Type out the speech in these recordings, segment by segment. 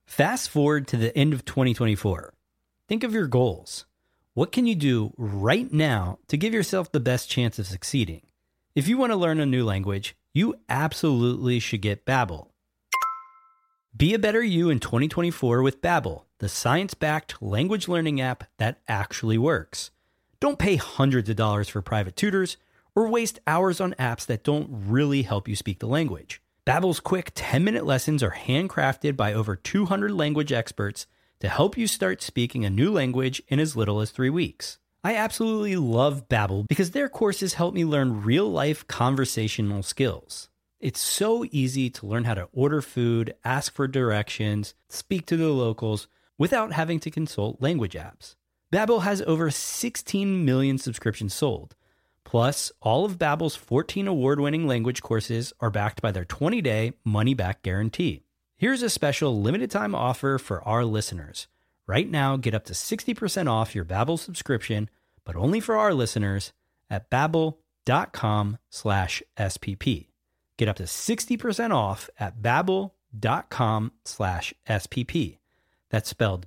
Fast forward to the end of 2024. Think of your goals. What can you do right now to give yourself the best chance of succeeding? If you want to learn a new language, you absolutely should get Babbel. Be a better you in 2024 with Babbel, the science-backed language learning app that actually works. Don't pay hundreds of dollars for private tutors or waste hours on apps that don't really help you speak the language. Babbel's quick 10-minute lessons are handcrafted by over 200 language experts to help you start speaking a new language in as little as 3 weeks. I absolutely love Babbel because their courses help me learn real-life conversational skills. It's so easy to learn how to order food, ask for directions, speak to the locals without having to consult language apps. Babbel has over 16 million subscriptions sold. Plus, all of Babbel's 14 award-winning language courses are backed by their 20-day money-back guarantee. Here's a special limited-time offer for our listeners. Right now, get up to 60% off your Babbel subscription, but only for our listeners at babbel.com/SPP. Get up to 60% off at babbel.com/SPP. That's spelled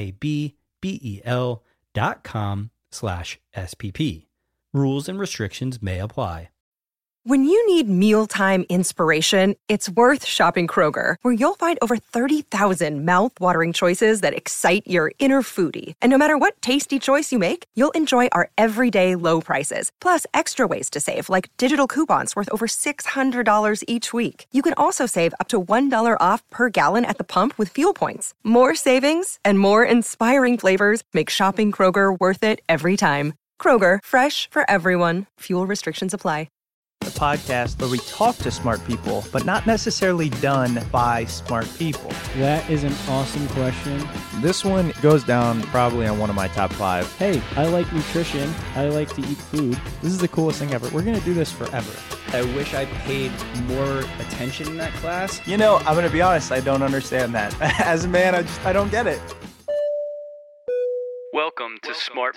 BABBEL.com/SPP. Rules and restrictions may apply. When you need mealtime inspiration, it's worth shopping Kroger, where you'll find over 30,000 mouth-watering choices that excite your inner foodie. And no matter what tasty choice you make, you'll enjoy our everyday low prices, plus extra ways to save, like digital coupons worth over $600 each week. You can also save up to $1 off per gallon at the pump with fuel points. More savings and more inspiring flavors make shopping Kroger worth it every time. Kroger, fresh for everyone. Fuel restrictions apply. The podcast where we talk to smart people, but not necessarily done by smart people. That is an awesome question. This one goes down probably on one of my top 5. Hey, I like nutrition. I like to eat food. This is the coolest thing ever. We're going to do this forever. I wish I paid more attention in that class. You know, I'm going to be honest, I don't understand that. As a man, I don't get it. Welcome to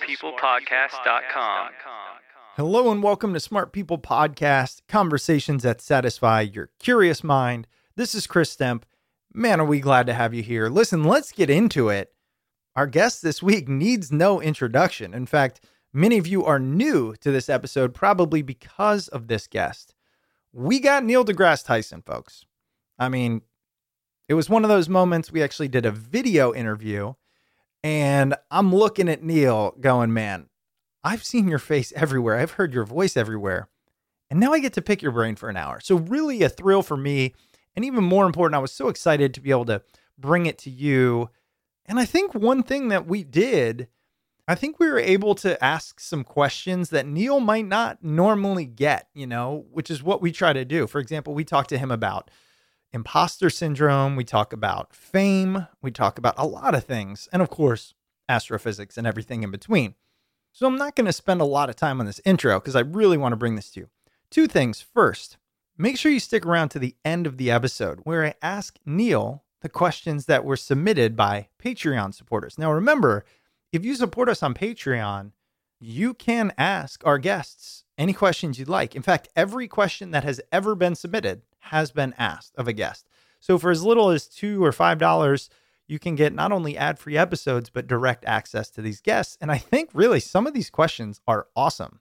smartpeoplepodcast.com. Hello and welcome to Smart People Podcast, conversations that satisfy your curious mind. This is Chris Stemp. Man, are we glad to have you here. Listen, let's get into it. Our guest this week needs no introduction. In fact, many of you are new to this episode, probably because of this guest. We got Neil deGrasse Tyson, folks. I mean, it was one of those moments we actually did a video interview, and I'm looking at Neil going, man, I've seen your face everywhere. I've heard your voice everywhere. And now I get to pick your brain for an hour. So really a thrill for me. And even more important, I was so excited to be able to bring it to you. And I think one thing that we did, I think we were able to ask some questions that Neil might not normally get, which is what we try to do. For example, we talked to him about imposter syndrome. We talk about fame. We talk about a lot of things. And of course, astrophysics and everything in between. So I'm not going to spend a lot of time on this intro because I really want to bring this to you. 2 things. First, make sure you stick around to the end of the episode where I ask Neil the questions that were submitted by Patreon supporters. Now, remember, if you support us on Patreon, you can ask our guests any questions you'd like. In fact, every question that has ever been submitted has been asked of a guest. So for as little as $2 or $5, you can get not only ad-free episodes, but direct access to these guests. And I think really some of these questions are awesome.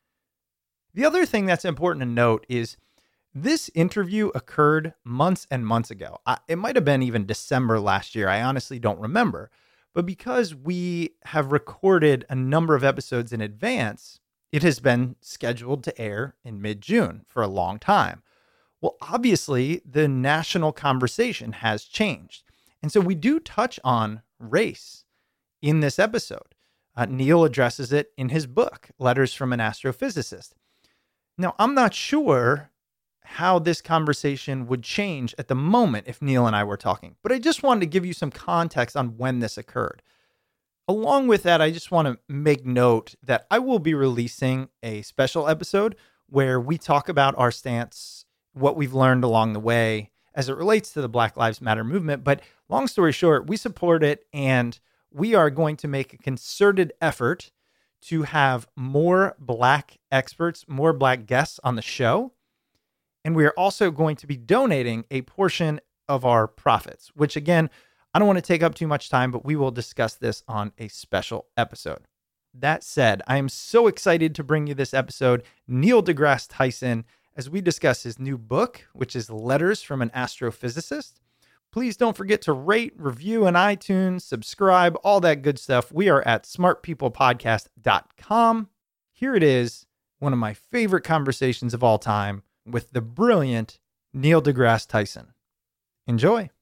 The other thing that's important to note is this interview occurred months and months ago. It might have been even December last year. I honestly don't remember. But because we have recorded a number of episodes in advance, it has been scheduled to air in mid-June for a long time. Well, obviously, the national conversation has changed. And so we do touch on race in this episode. Neil addresses it in his book, Letters from an Astrophysicist. Now, I'm not sure how this conversation would change at the moment if Neil and I were talking, but I just wanted to give you some context on when this occurred. Along with that, I just want to make note that I will be releasing a special episode where we talk about our stance, what we've learned along the way, as it relates to the Black Lives Matter movement. But long story short, we support it, and we are going to make a concerted effort to have more Black experts, more Black guests on the show. And we are also going to be donating a portion of our profits, which again, I don't want to take up too much time, but we will discuss this on a special episode. That said, I am so excited to bring you this episode, Neil deGrasse Tyson, as we discuss his new book, which is Letters from an Astrophysicist. Please don't forget to rate, review in iTunes, subscribe, all that good stuff. We are at smartpeoplepodcast.com. Here it is, one of my favorite conversations of all time with the brilliant Neil deGrasse Tyson. Enjoy.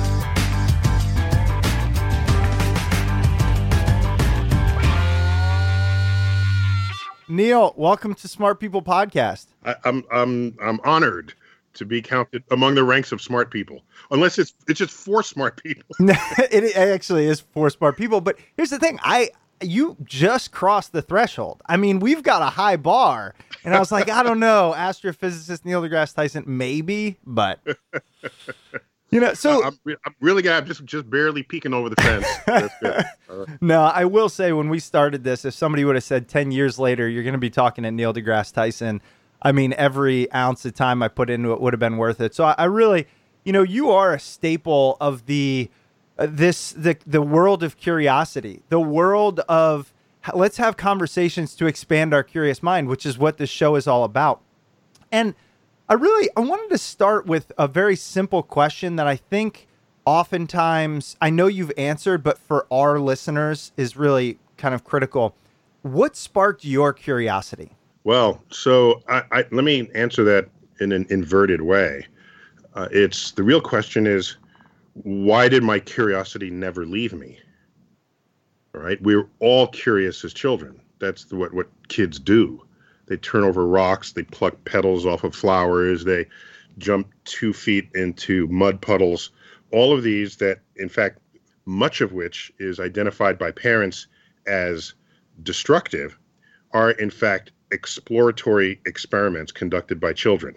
Neil, welcome to Smart People Podcast. I'm honored to be counted among the ranks of smart people. Unless it's just for smart people. It actually is for smart people. But here's the thing: you just crossed the threshold. I mean, we've got a high bar, and I was like, I don't know, astrophysicist Neil deGrasse Tyson, maybe, but so I'm really glad I'm just barely peeking over the fence. That's good. No, I will say when we started this, if somebody would have said 10 years later, you're going to be talking to Neil deGrasse Tyson, I mean, every ounce of time I put into it would have been worth it. So I really, you are a staple of the world of curiosity, the world of let's have conversations to expand our curious mind, which is what this show is all about. And I wanted to start with a very simple question that I think oftentimes, I know you've answered, but for our listeners is really kind of critical. What sparked your curiosity? Well, so let me answer that in an inverted way. The real question is, why did my curiosity never leave me? All right, we're all curious as children. That's what kids do. They turn over rocks, they pluck petals off of flowers, they jump 2 feet into mud puddles. All of these that, in fact, much of which is identified by parents as destructive, are in fact exploratory experiments conducted by children.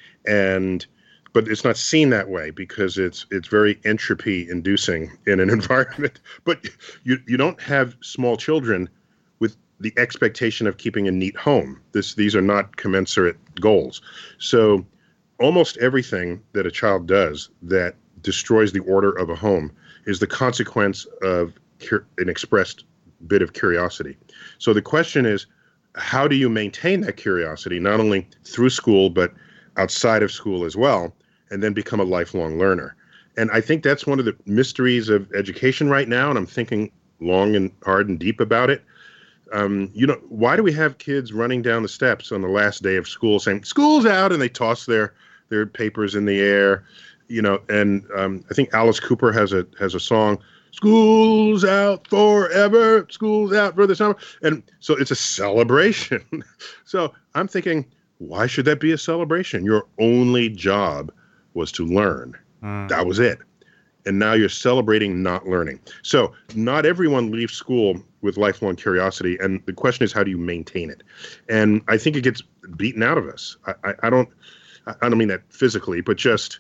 But it's not seen that way because it's very entropy inducing in an environment. But you don't have small children with the expectation of keeping a neat home. These are not commensurate goals. So almost everything that a child does that destroys the order of a home is the consequence of an expressed bit of curiosity. So the question is, how do you maintain that curiosity, not only through school, but outside of school as well, and then become a lifelong learner? And I think that's one of the mysteries of education right now, and I'm thinking long and hard and deep about it. Why do we have kids running down the steps on the last day of school saying, "School's out," and they toss their papers in the air, and I think Alice Cooper has a song, "School's out forever, school's out for the summer." And so it's a celebration. So I'm thinking, why should that be a celebration? Your only job was to learn. That was it. And now you're celebrating not learning. So not everyone leaves school with lifelong curiosity. And the question is, how do you maintain it? And I think it gets beaten out of us. I don't mean that physically, but just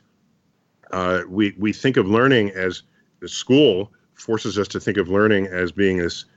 we think of learning as school forces us to think of learning as being this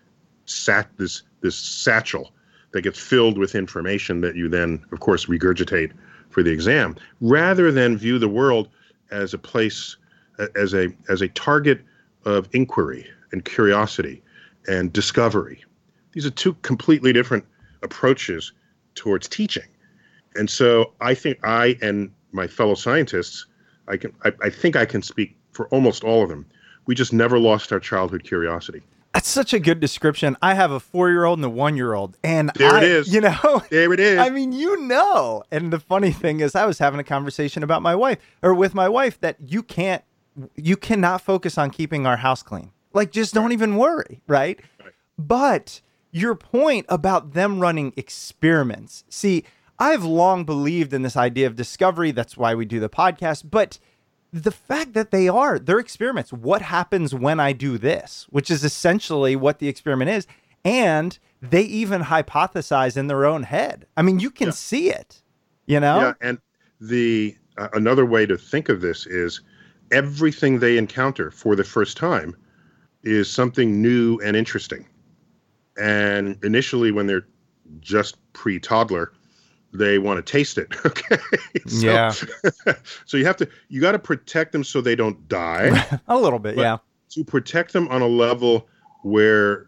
satchel that gets filled with information that you then, of course, regurgitate for the exam, rather than view the world as a place, as a target of inquiry and curiosity and discovery. These are two completely different approaches towards teaching. And so I think I and my fellow scientists, I think I can speak for almost all of them. We just never lost our childhood curiosity. That's such a good description. I have a 4-year-old and a 1-year-old, and there it is. There it is. I mean, And the funny thing is, I was having a conversation with my wife, that you cannot focus on keeping our house clean. Like, just don't even worry, right? But your point about them running experiments. See, I've long believed in this idea of discovery. That's why we do the podcast. But the fact that they're experiments. What happens when I do this? Which is essentially what the experiment is. And they even hypothesize in their own head. I mean, you can see it, Yeah, and another way to think of this is everything they encounter for the first time is something new and interesting. And initially, when they're just pre-toddler, they want to taste it. Okay. So you got to protect them so they don't die. A little bit. to protect them on a level where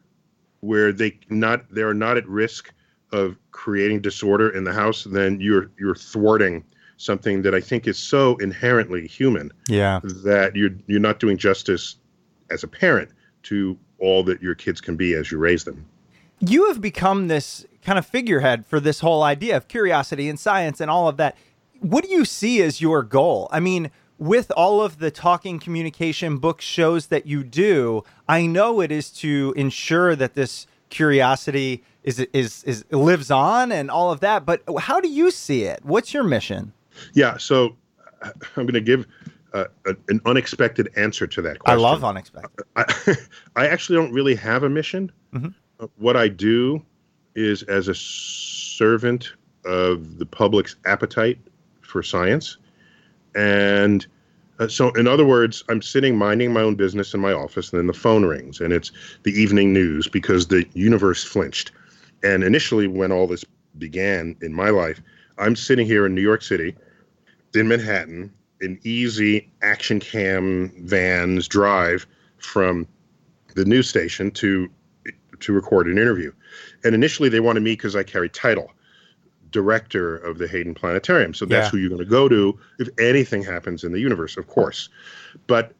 they're not at risk of creating disorder in the house, then you're thwarting something that I think is so inherently human. Yeah. That you're not doing justice as a parent to all that your kids can be as you raise them. You have become this kind of figurehead for this whole idea of curiosity and science and all of that. What do you see as your goal? I mean, with all of the talking, communication, books, shows that you do, I know it is to ensure that this curiosity is lives on and all of that. But how do you see it? What's your mission? Yeah, so I'm going to give an unexpected answer to that question. I love unexpected. I actually don't really have a mission. Mm-hmm. What I do is as a servant of the public's appetite for science. And so, in other words, I'm sitting minding my own business in my office, and then the phone rings, and it's the evening news because the universe flinched. And initially, when all this began in my life, I'm sitting here in New York City, in Manhattan, in easy action cam vans drive from the news station to record an interview. And initially, they wanted me because I carry title, director of the Hayden Planetarium. So that's who you're going to go to if anything happens in the universe, of course. But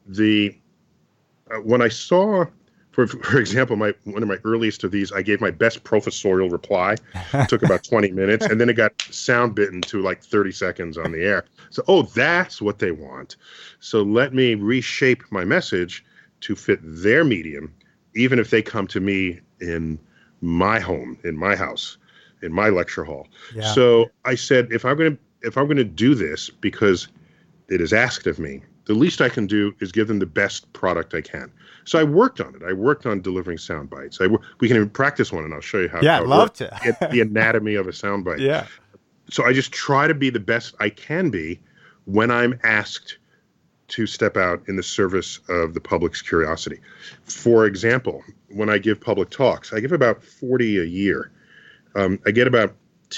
when I saw, for example, one of my earliest of these, I gave my best professorial reply. It took about 20 minutes, and then it got sound bitten to like 30 seconds on the air. So, that's what they want. So let me reshape my message to fit their medium, even if they come to me in my home, in my house, in my lecture hall. Yeah. So I said, if I'm going to do this because it is asked of me, the least I can do is give them the best product I can. So I worked on it. I worked on delivering sound bites. We can even practice one, and I'll show you how. Yeah, I'd love to. Get the anatomy of a sound bite. Yeah. So I just try to be the best I can be when I'm asked to step out in the service of the public's curiosity. For example, when I give public talks, I give about 40 a year. I get about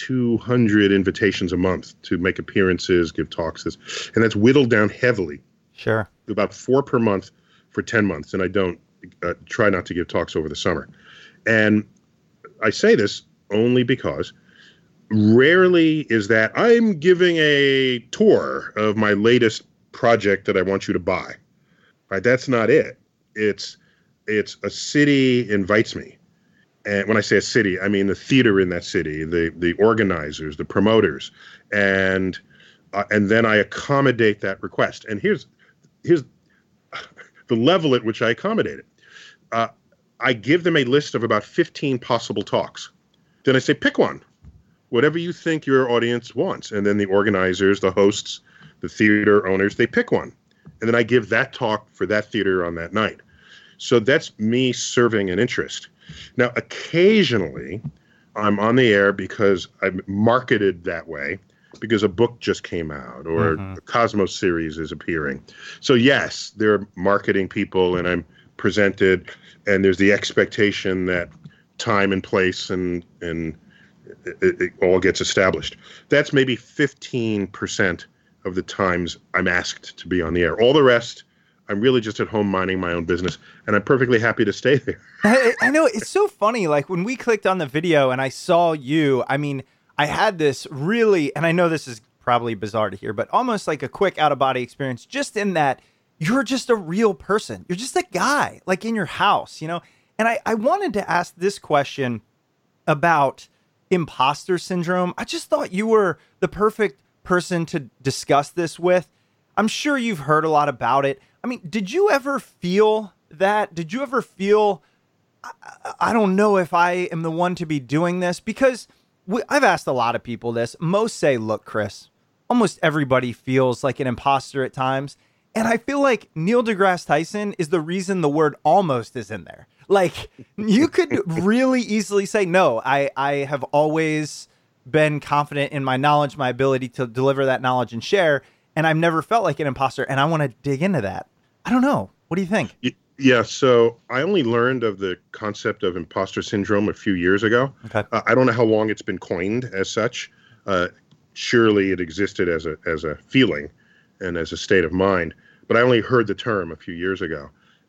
200 invitations a month to make appearances, give talks, and that's whittled down heavily. Sure. About 4 per month for 10 months, and I don't try not to give talks over the summer. And I say this only because rarely is that I'm giving a tour of my latest project that I want you to buy. Right? That's not it. It's a city invites me. And when I say a city, I mean the theater in that city, the organizers, the promoters, and then I accommodate that request. And here's the level at which I accommodate it. I give them a list of about 15 possible talks. Then I say, pick one, whatever you think your audience wants. And then the organizers, the hosts, the theater owners, they pick one. And then I give that talk for that theater on that night. So that's me serving an interest. Now, occasionally, I'm on the air because I'm marketed that way, because a book just came out or a Cosmos series is appearing. So, yes, there are marketing people, and I'm presented, and there's the expectation that time and place and it all gets established. That's maybe 15% of the times I'm asked to be on the air. All the rest, I'm really just at home minding my own business, and I'm perfectly happy to stay there. I know. It's so funny. Like when we clicked on the video and I saw you, I mean, I had this really, and I know this is probably bizarre to hear, but almost like a quick out-of-body experience, just in that you're just a real person. You're just a guy, like in your house, you know? And I wanted to ask this question about imposter syndrome. I just thought you were the perfect person to discuss this with. I'm sure you've heard a lot about it. I mean, did you ever feel that? Did you ever feel, I don't know if I am the one to be doing this? Because I've asked a lot of people this. Most say, look, Chris, almost everybody feels like an imposter at times. And I feel like Neil deGrasse Tyson is the reason the word almost is in there. Like, you could really easily say, no, I have always been confident in my knowledge, my ability to deliver that knowledge and share. And I've never felt like an imposter. And I want to dig into that. I don't know. What do you think? Yeah, so I only learned of the concept of imposter syndrome a few years ago. Okay. I don't know how long it's been coined as such. Surely it existed as a feeling and as a state of mind, but I only heard the term a few years ago.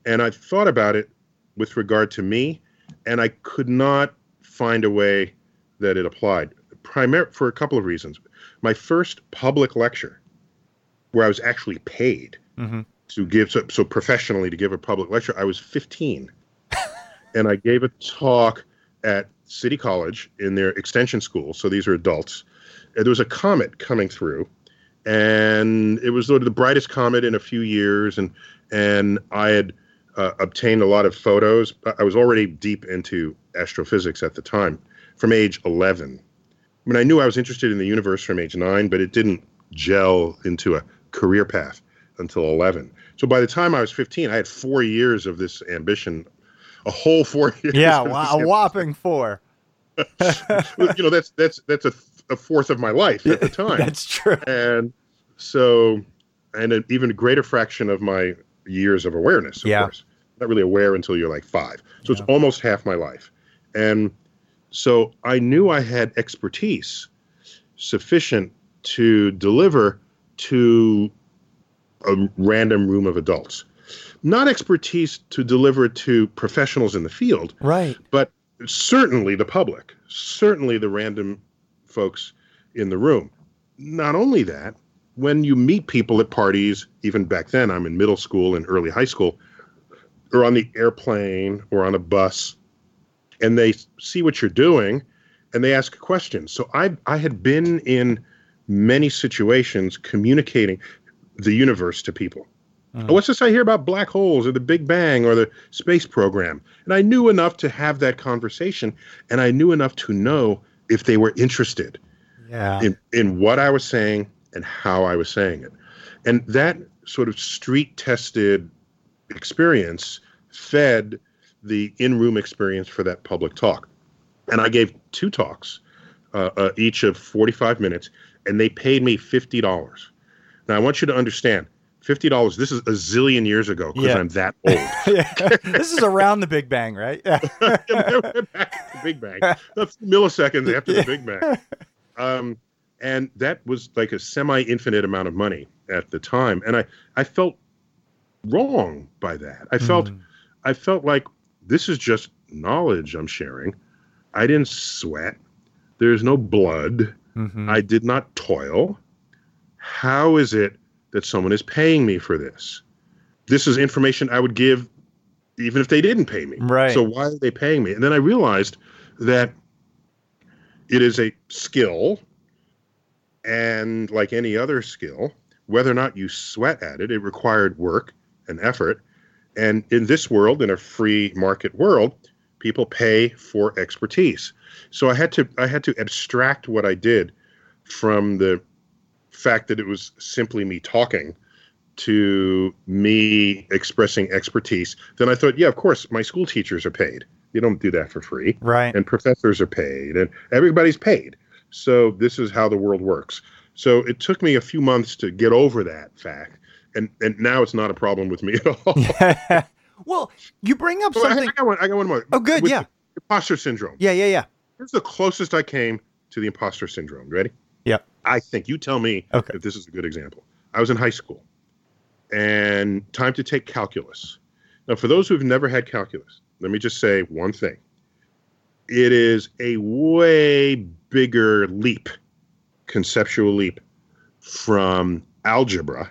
And I thought about it with regard to me, and I could not find a way that it applied, for a couple of reasons. My first public lecture, where I was actually paid to give, so professionally to give a public lecture, I was 15. And I gave a talk at City College in their extension school. So these are adults. And there was a comet coming through, and it was sort of the brightest comet in a few years. And I had obtained a lot of photos. I was already deep into astrophysics at the time from age 11. I mean, I knew I was interested in the universe from age 9, but it didn't gel into a career path until 11. So by the time I was 15, I had 4 years of this ambition, a whole 4 years. Yeah, a whopping 4. That's a fourth of my life at the time. That's true. And so, and an even greater fraction of my years of awareness, of course. Not really aware until you're like 5. So it's almost half my life. And so I knew I had expertise sufficient to deliver to a random room of adults. Not expertise to deliver to professionals in the field, right? But certainly the public, certainly the random folks in the room. Not only that, when you meet people at parties, even back then, I'm in middle school and early high school, or on the airplane or on a bus, and they see what you're doing and they ask questions. So I had been in many situations communicating the universe to people. What's this I hear about black holes or the Big Bang or the space program? And I knew enough to have that conversation, and I knew enough to know if they were interested in what I was saying and how I was saying it. And that sort of street-tested experience fed the in-room experience for that public talk. And I gave 2 talks, each of 45 minutes, and they paid me $50. Now, I want you to understand, $50, this is a zillion years ago because I'm that old. This is around the Big Bang, right? Back to the Big Bang. A few milliseconds after the Big Bang. And that was like a semi-infinite amount of money at the time. And I felt wrong by that. I felt like this is just knowledge I'm sharing. I didn't sweat. There's no blood. I did not toil. How is it that someone is paying me for this? This is information I would give even if they didn't pay me. Right. So why are they paying me? And then I realized that it is a skill, and like any other skill, whether or not you sweat at it, it required work and effort. And in this world, in a free market world, people pay for expertise. So I had to abstract what I did from the fact that it was simply me talking to me expressing expertise. Then I thought, yeah, of course, my school teachers are paid. You don't do that for free. Right. And professors are paid, and everybody's paid. So this is how the world works. So it took me a few months to get over that fact. And now it's not a problem with me at all. Well, you bring up something. I got one more. Oh, good. Yeah. Imposter syndrome. Yeah. Here's the closest I came to the imposter syndrome. Ready? Yeah. I think you tell me if this is a good example. I was in high school and time to take calculus. Now, for those who've never had calculus, let me just say one thing. It is a way bigger leap, conceptual leap from algebra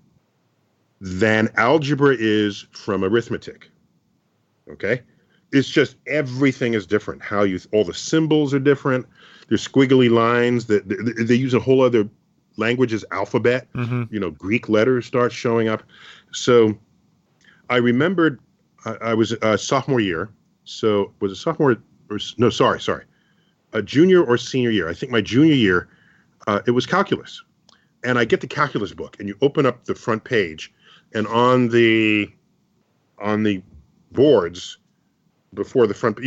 than algebra is from arithmetic. Okay? It's just everything is different. All the symbols are different. There's squiggly lines that they use a whole other language's alphabet. Greek letters start showing up. So I remembered I was a sophomore year. So was it sophomore? Sorry. A junior or senior year. I think my junior year, it was calculus. And I get the calculus book, and you open up the front page, and on the boards before the front,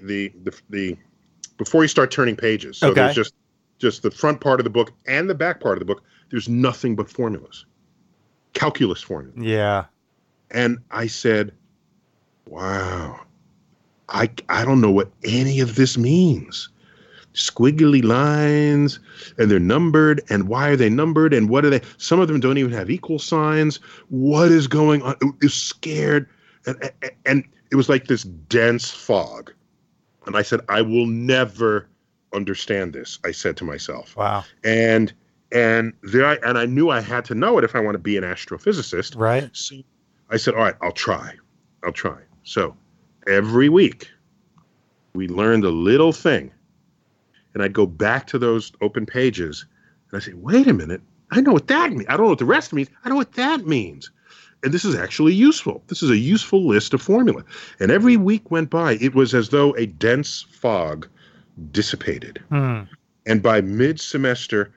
before you start turning pages. So there's just the front part of the book and the back part of the book. There's nothing but formulas, calculus formulas. Yeah. And I said, wow, I don't know what any of this means. Squiggly lines, and they're numbered, and why are they numbered, and what are they? Some of them don't even have equal signs. What is going on? I was scared, And it was like this dense fog. And I said, I will never understand this, I said to myself. Wow. And I knew I had to know it if I want to be an astrophysicist. Right. So I said, all right, I'll try. So every week we learned a little thing, and I'd go back to those open pages and I say, wait a minute, I know what that means. I don't know what the rest means. I know what that means. And this is actually useful. This is a useful list of formula. And every week went by, it was as though a dense fog dissipated. And by mid-semester,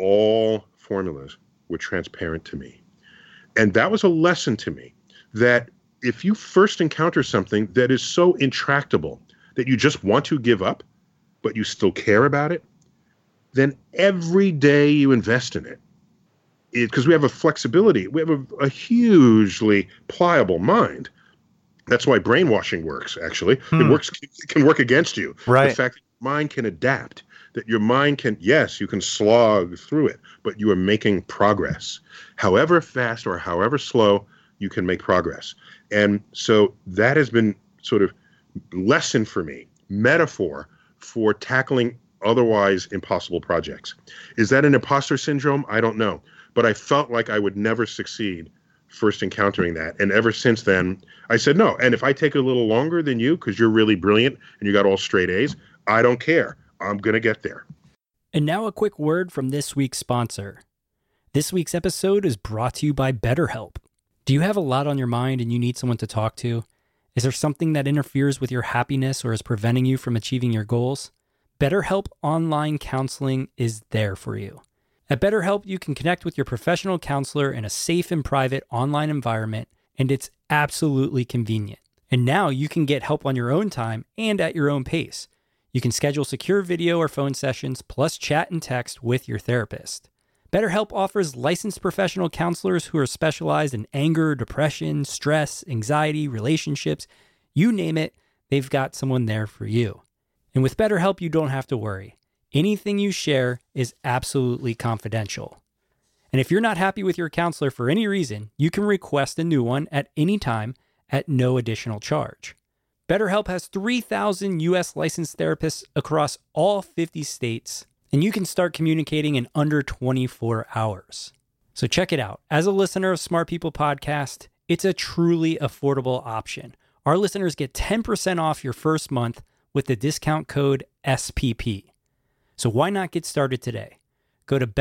all formulas were transparent to me. And that was a lesson to me that if you first encounter something that is so intractable that you just want to give up, but you still care about it, then every day you invest in it, because we have a flexibility, we have a hugely pliable mind. That's why brainwashing works, actually. It can work against you. Right. The fact that your mind can adapt, that your mind can, yes, you can slog through it, but you are making progress. However fast or however slow, you can make progress. And so that has been sort of lesson for me, metaphor for tackling otherwise impossible projects. Is that an imposter syndrome? I don't know. But I felt like I would never succeed first encountering that. And ever since then, I said, no. And if I take a little longer than you, because you're really brilliant and you got all straight A's, I don't care. I'm going to get there. And now a quick word from this week's sponsor. This week's episode is brought to you by BetterHelp. Do you have a lot on your mind and you need someone to talk to? Is there something that interferes with your happiness or is preventing you from achieving your goals? BetterHelp Online Counseling is there for you. At BetterHelp, you can connect with your professional counselor in a safe and private online environment, and it's absolutely convenient. And now you can get help on your own time and at your own pace. You can schedule secure video or phone sessions, plus chat and text with your therapist. BetterHelp offers licensed professional counselors who are specialized in anger, depression, stress, anxiety, relationships. You name it, they've got someone there for you. And with BetterHelp, you don't have to worry. Anything you share is absolutely confidential. And if you're not happy with your counselor for any reason, you can request a new one at any time at no additional charge. BetterHelp has 3,000 U.S. licensed therapists across all 50 states, and you can start communicating in under 24 hours. So check it out. As a listener of Smart People Podcast, it's a truly affordable option. Our listeners get 10% off your first month with the discount code SPP. So why not get started today? Go to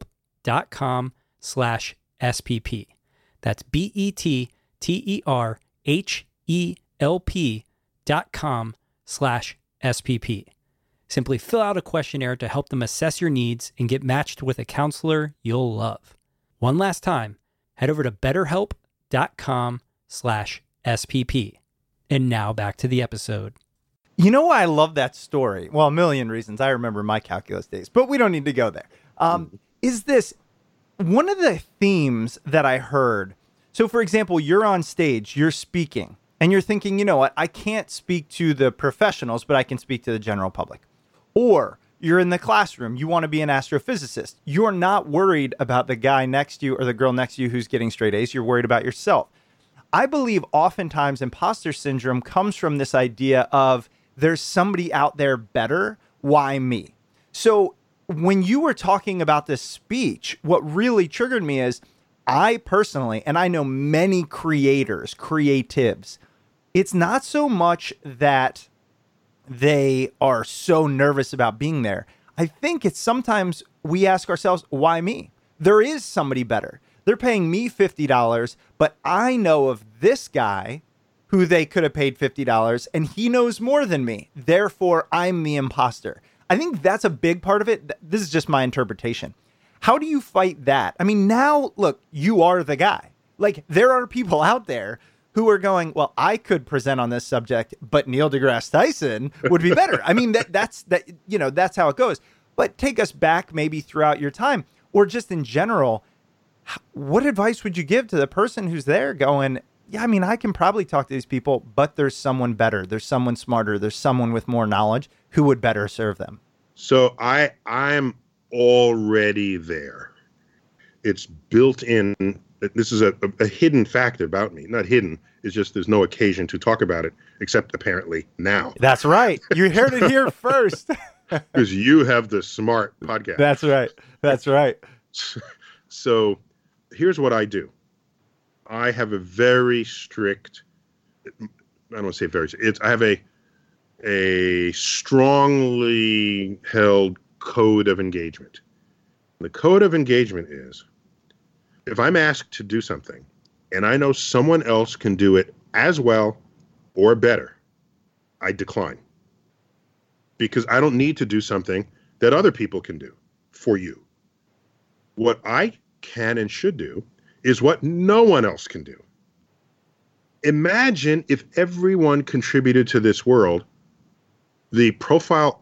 betterhelp.com/SPP. That's BetterHelp.com/SPP. Simply fill out a questionnaire to help them assess your needs and get matched with a counselor you'll love. One last time, head over to betterhelp.com/SPP. And now back to the episode. You know why I love that story? Well, a million reasons. I remember my calculus days, but we don't need to go there. Is this one of the themes that I heard? So, for example, you're on stage, you're speaking, and you're thinking, you know what? I can't speak to the professionals, but I can speak to the general public. Or you're in the classroom, you want to be an astrophysicist. You're not worried about the guy next to you or the girl next to you who's getting straight A's. You're worried about yourself. I believe oftentimes imposter syndrome comes from this idea of there's somebody out there better. Why me? So when you were talking about this speech, what really triggered me is I personally, and I know many creatives, it's not so much that they are so nervous about being there. I think it's sometimes we ask ourselves, why me? There is somebody better. They're paying me $50, but I know of this guy who they could have paid $50, and he knows more than me. Therefore, I'm the imposter. I think that's a big part of it. This is just my interpretation. How do you fight that? I mean, now, look, you are the guy. Like, there are people out there who are going, well, I could present on this subject, but Neil deGrasse Tyson would be better. I mean, that's how it goes. But take us back maybe throughout your time, or just in general, what advice would you give to the person who's there going, yeah, I mean, I can probably talk to these people, but there's someone better. There's someone smarter. There's someone with more knowledge who would better serve them. So I'm already there. It's built in. This is a hidden fact about me. Not hidden. It's just there's no occasion to talk about it, except apparently now. That's right. You heard it here first. Because you have the smart podcast. That's right. That's right. So here's what I do. I have a very strict, I don't want to say very, I have a strongly held code of engagement. The code of engagement is, if I'm asked to do something and I know someone else can do it as well or better, I decline. Because I don't need to do something that other people can do for you. What I can and should do is what no one else can do. Imagine if everyone contributed to this world the profile,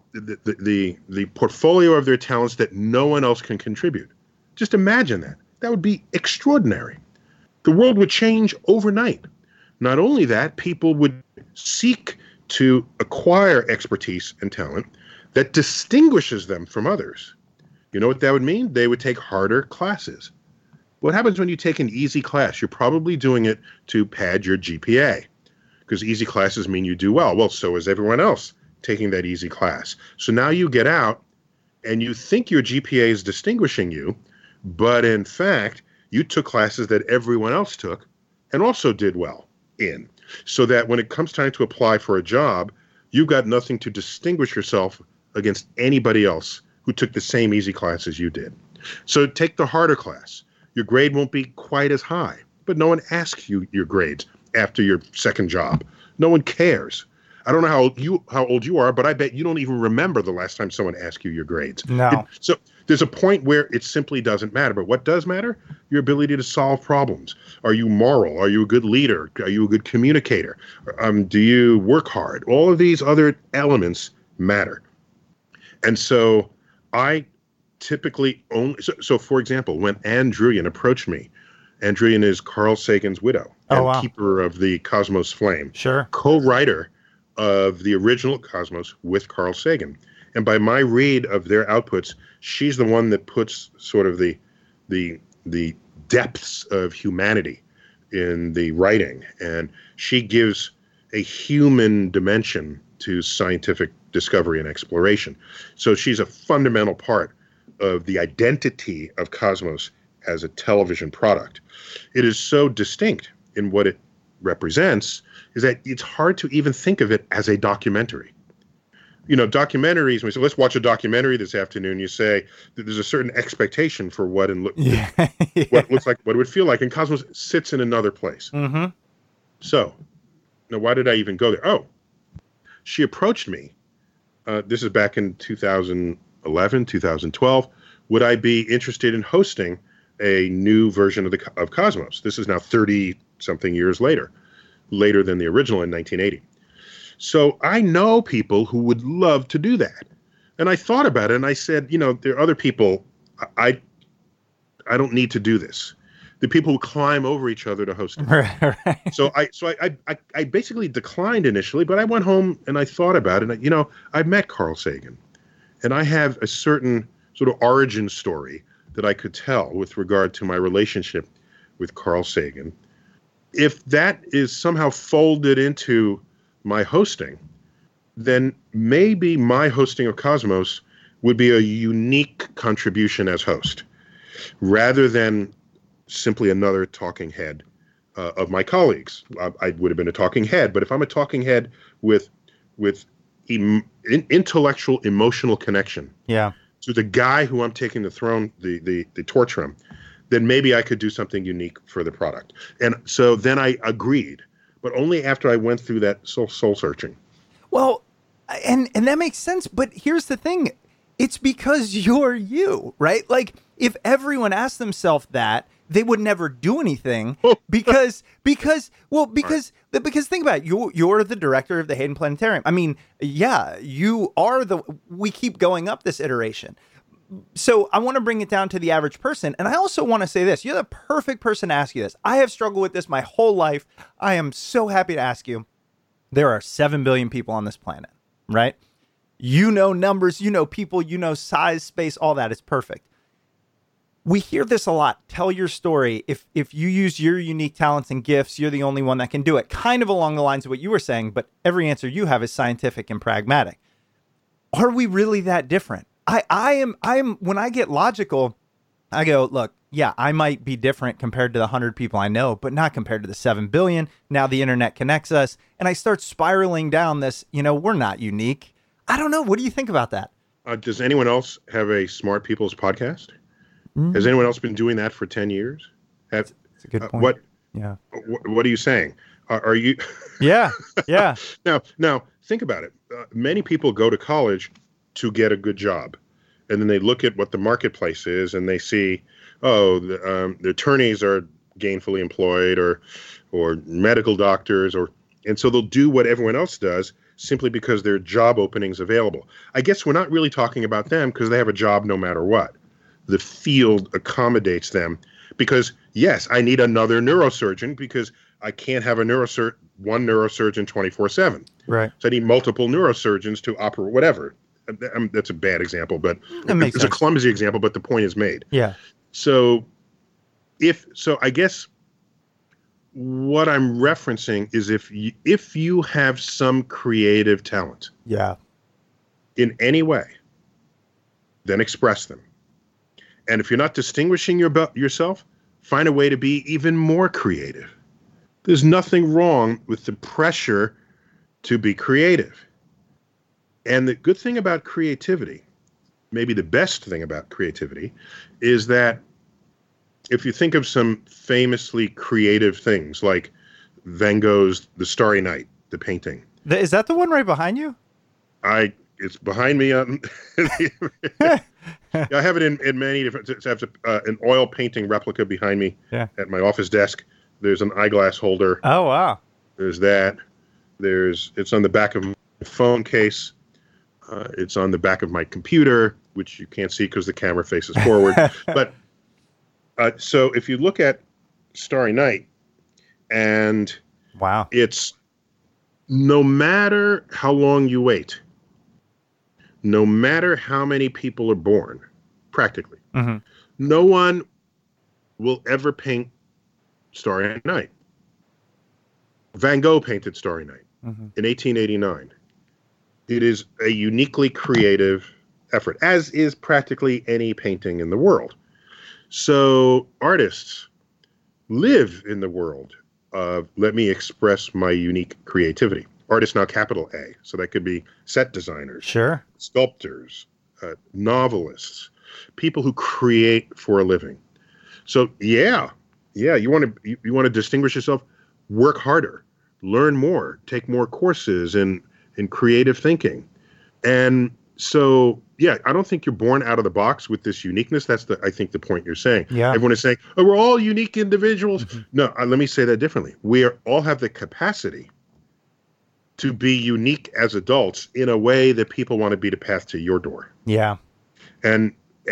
the portfolio of their talents that no one else can contribute. Just imagine that. That would be extraordinary. The world would change overnight. Not only that, people would seek to acquire expertise and talent that distinguishes them from others. You know what that would mean? They would take harder classes. What happens when you take an easy class? You're probably doing it to pad your GPA, because easy classes mean you do well. Well, so is everyone else taking that easy class. So now you get out and you think your GPA is distinguishing you, but in fact, you took classes that everyone else took and also did well in. So that when it comes time to apply for a job, you've got nothing to distinguish yourself against anybody else who took the same easy class as you did. So take the harder class. Your grade won't be quite as high, but no one asks you your grades after your second job. No one cares. I don't know how old you are, but I bet you don't even remember the last time someone asked you your grades. No. So there's a point where it simply doesn't matter. But what does matter? Your ability to solve problems. Are you moral? Are you a good leader? Are you a good communicator? Do you work hard? All of these other elements matter. And so I typically only, so for example, when Ann Druyan approached me, Ann Druyan is Carl Sagan's widow and keeper of the Cosmos Flame. Sure. Co-writer of the original Cosmos with Carl Sagan. And by my read of their outputs, she's the one that puts sort of the depths of humanity in the writing. And she gives a human dimension to scientific discovery and exploration. So she's a fundamental part of the identity of Cosmos as a television product. It is so distinct in what it represents is that it's hard to even think of it as a documentary. You know, documentaries, when we say, let's watch a documentary this afternoon, you say that there's a certain expectation for what what it looks like, what it would feel like, and Cosmos sits in another place. Mm-hmm. So, now why did I even go there? Oh, she approached me. This is back in 2011, 2012. Would I be interested in hosting a new version of Cosmos? This is now 30-something years later than the original in 1980. So I know people who would love to do that. And I thought about it and I said, you know, there are other people, I don't need to do this. The people who climb over each other to host it. Right. So I basically declined initially, but I went home and I thought about it. And, you know, I met Carl Sagan and I have a certain sort of origin story that I could tell with regard to my relationship with Carl Sagan. If that is somehow folded into my hosting, then maybe my hosting of Cosmos would be a unique contribution as host, rather than simply another talking head of my colleagues. I would have been a talking head, but if I'm a talking head with intellectual, emotional connection to the guy who I'm taking the throne, the torch from, then maybe I could do something unique for the product. And so then I agreed, but only after I went through that soul searching. Well, and that makes sense. But here's the thing. It's because you're you, right? Like if everyone asked themselves that, they would never do anything because think about it. You're the director of the Hayden Planetarium. I mean, yeah, you are we keep going up this iteration. So I want to bring it down to the average person. And I also want to say this. You're the perfect person to ask you this. I have struggled with this my whole life. I am so happy to ask you. There are 7 billion people on this planet, right? You know numbers, you know people, you know size, space, all that. It's perfect. We hear this a lot. Tell your story. If you use your unique talents and gifts, you're the only one that can do it. Kind of along the lines of what you were saying, but every answer you have is scientific and pragmatic. Are we really that different? I am when I get logical, I go, look, yeah, I might be different compared to the 100 people I know, but not compared to the 7 billion. Now the internet connects us, and I start spiraling down this, we're not unique. I don't know. What do you think about that? Does anyone else have a Smart People's podcast? Has anyone else been doing that for 10 years? That's a good point. What are you saying? Are you? Yeah. Now think about it. Many people go to college to get a good job, and then they look at what the marketplace is, and they see, the attorneys are gainfully employed, or medical doctors, and so they'll do what everyone else does simply because there are job openings available. I guess we're not really talking about them because they have a job no matter what. The field accommodates them because, yes, I need another neurosurgeon because I can't have one neurosurgeon 24/7. Right. So I need multiple neurosurgeons to operate whatever. That's a bad example, but it's a clumsy example, but the point is made. Yeah. So I guess what I'm referencing is if you have some creative talent, in any way, then express them. And if you're not distinguishing yourself, find a way to be even more creative. There's nothing wrong with the pressure to be creative. And the good thing about creativity, maybe the best thing about creativity, is that if you think of some famously creative things like Van Gogh's The Starry Night, the painting. Is that the one right behind you? It's behind me. I have it in many different. I have an oil painting replica behind me at my office desk. There's an eyeglass holder. Oh wow! There's that. It's on the back of my phone case. It's on the back of my computer, which you can't see because the camera faces forward. But so if you look at Starry Night, and wow, it's no matter how long you wait. No matter how many people are born, practically, no one will ever paint Starry Night. Van Gogh painted Starry Night in 1889. It is a uniquely creative effort, as is practically any painting in the world. So artists live in the world of, let me express my unique creativity. Artists now capital A, so that could be set designers, sure, sculptors, novelists, people who create for a living. So you want to distinguish yourself, work harder, learn more, take more courses in creative thinking. And so I don't think you're born out of the box with this uniqueness. That's I think the point you're saying. Yeah. Everyone is saying, oh, we're all unique individuals. No, let me say that differently. We all have the capacity to be unique as adults in a way that people want to be the path to your door. Yeah. And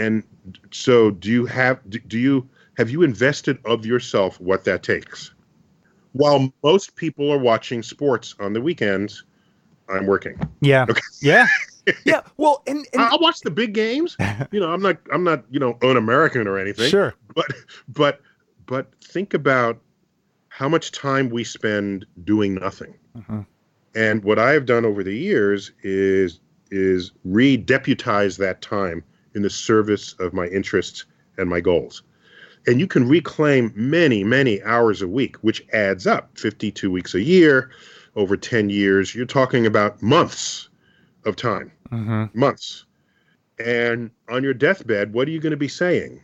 so have you invested of yourself what that takes? While most people are watching sports on the weekends, I'm working. Yeah. Okay. Yeah. Yeah. Well, and I'll watch the big games. I'm not un-American or anything. Sure. But think about how much time we spend doing nothing. And what I have done over the years is re-deputize that time in the service of my interests and my goals. And you can reclaim many, many hours a week, which adds up. 52 weeks a year, over 10 years. You're talking about months of time. Months. And on your deathbed, what are you going to be saying?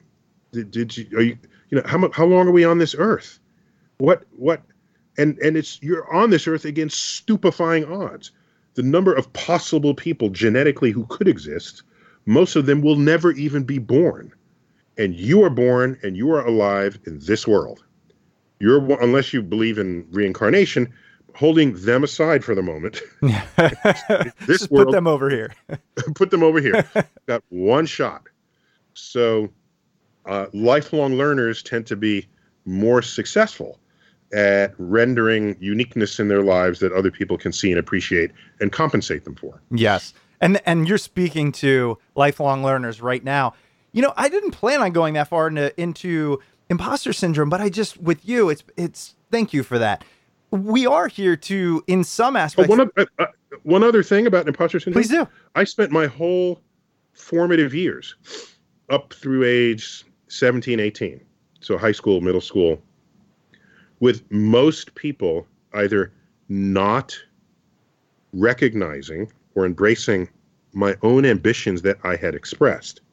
How long are we on this earth? What? And you're on this earth against stupefying odds. The number of possible people genetically who could exist, most of them will never even be born. And you are born and you are alive in this world. Unless you believe in reincarnation, holding them aside for the moment. This world, put them over here. Put them over here. Got one shot. So lifelong learners tend to be more successful at rendering uniqueness in their lives that other people can see and appreciate and compensate them for. Yes. And you're speaking to lifelong learners right now. I didn't plan on going that far into imposter syndrome, but I just, with you, it's thank you for that. We are here to, in some aspects. One other thing about imposter syndrome. Please do. I spent my whole formative years up through age 17, 18, so high school, middle school, with most people either not recognizing or embracing my own ambitions that I had expressed,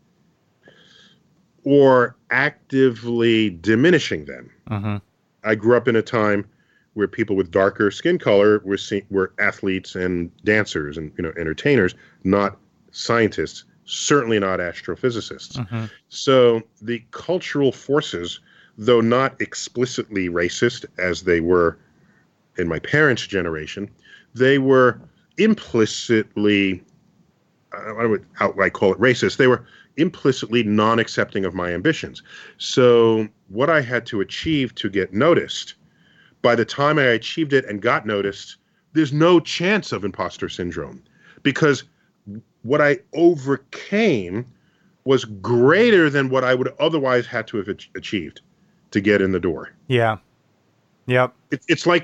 or actively diminishing them. I grew up in a time where people with darker skin color were athletes and dancers and entertainers, not scientists, certainly not astrophysicists. So the cultural forces, though not explicitly racist as they were in my parents' generation, they were implicitly, I would outright call it racist. They were implicitly non-accepting of my ambitions. So what I had to achieve to get noticed, by the time I achieved it and got noticed, there's no chance of imposter syndrome, because what I overcame was greater than what I would otherwise had to have achieved to get in the door. Yeah. Yep. It's like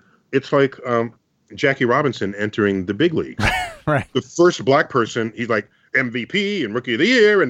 Jackie Robinson entering the big leagues. Right. The first black person, he's like MVP and Rookie of the Year, and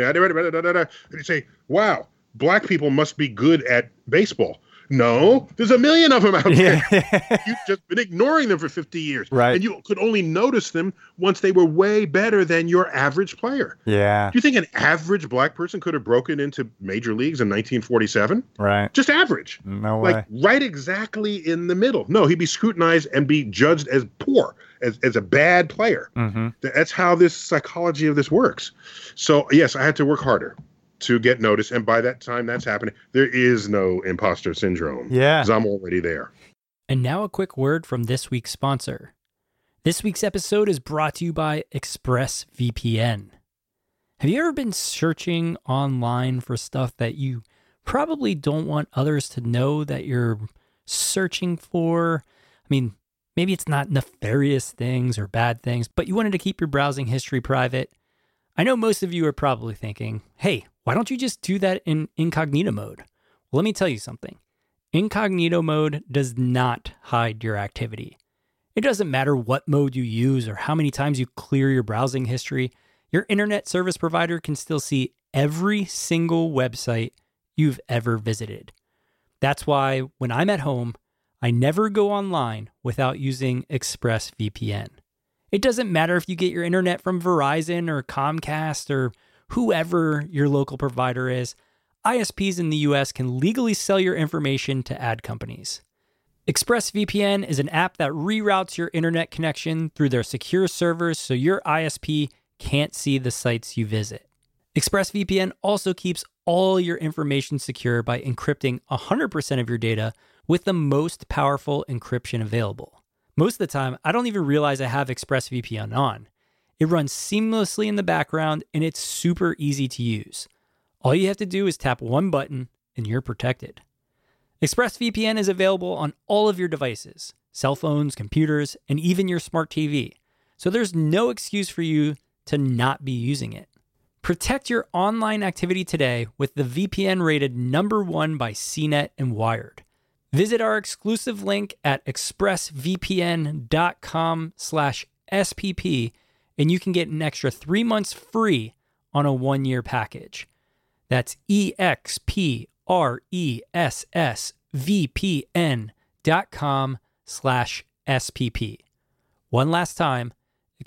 you say, wow, black people must be good at baseball. No, there's a million of them out there. You've just been ignoring them for 50 years. Right. And you could only notice them once they were way better than your average player. Yeah. Do you think an average black person could have broken into major leagues in 1947? Right. Just average. No way. Like right exactly in the middle. No, he'd be scrutinized and be judged as poor, as a bad player. That's how this psychology of this works. So yes, I had to work harder to get noticed, and by that time that's happening, there is no imposter syndrome. Yeah. Because I'm already there. And now a quick word from this week's sponsor. This week's episode is brought to you by ExpressVPN. Have you ever been searching online for stuff that you probably don't want others to know that you're searching for? I mean, maybe it's not nefarious things or bad things, but you wanted to keep your browsing history private. I know most of you are probably thinking, hey, why don't you just do that in incognito mode? Well, let me tell you something. Incognito mode does not hide your activity. It doesn't matter what mode you use or how many times you clear your browsing history. Your internet service provider can still see every single website you've ever visited. That's why when I'm at home, I never go online without using ExpressVPN. It doesn't matter if you get your internet from Verizon or Comcast or whoever your local provider is. ISPs in the US can legally sell your information to ad companies. ExpressVPN is an app that reroutes your internet connection through their secure servers so your ISP can't see the sites you visit. ExpressVPN also keeps all your information secure by encrypting 100% of your data with the most powerful encryption available. Most of the time, I don't even realize I have ExpressVPN on. It runs seamlessly in the background, and it's super easy to use. All you have to do is tap one button, and you're protected. ExpressVPN is available on all of your devices, cell phones, computers, and even your smart TV. So there's no excuse for you to not be using it. Protect your online activity today with the VPN rated #1 by CNET and Wired. Visit our exclusive link at expressvpn.com/SPP and you can get an extra 3 months free on a 1-year package. That's expressvpn.com/SPP. One last time,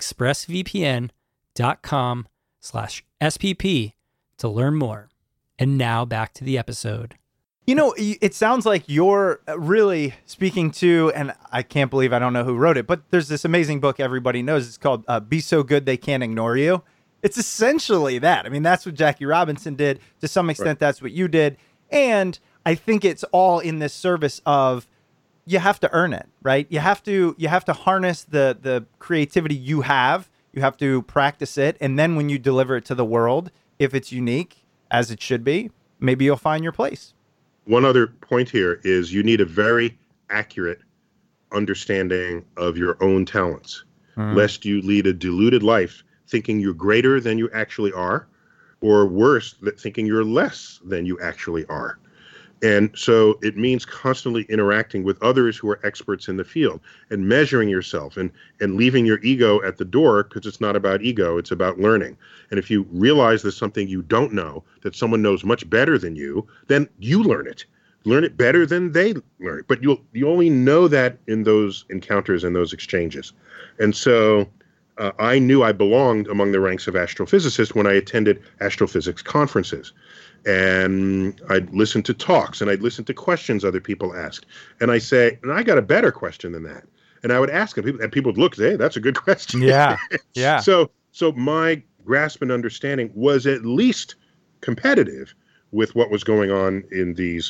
expressvpn.com/SPP to learn more. And now back to the episode. It sounds like you're really speaking to, and I can't believe I don't know who wrote it, but there's this amazing book everybody knows. It's called Be So Good They Can't Ignore You. It's essentially that. I mean, that's what Jackie Robinson did. To some extent, right. That's what you did. And I think it's all in this service of you have to earn it, right? You have to harness the creativity you have. You have to practice it. And then when you deliver it to the world, if it's unique, as it should be, maybe you'll find your place. One other point here is you need a very accurate understanding of your own talents, lest you lead a deluded life thinking you're greater than you actually are, or worse, thinking you're less than you actually are. And so it means constantly interacting with others who are experts in the field and measuring yourself and leaving your ego at the door, because it's not about ego, it's about learning. And if you realize there's something you don't know that someone knows much better than you, then you learn it. Learn it better than they learn it. But you only know that in those encounters and those exchanges. And so I knew I belonged among the ranks of astrophysicists when I attended astrophysics conferences. And I'd listen to talks and I'd listen to questions other people asked. And I say, and I got a better question than that. And I would ask them, and people would look, hey, that's a good question. Yeah. Yeah. So my grasp and understanding was at least competitive with what was going on in these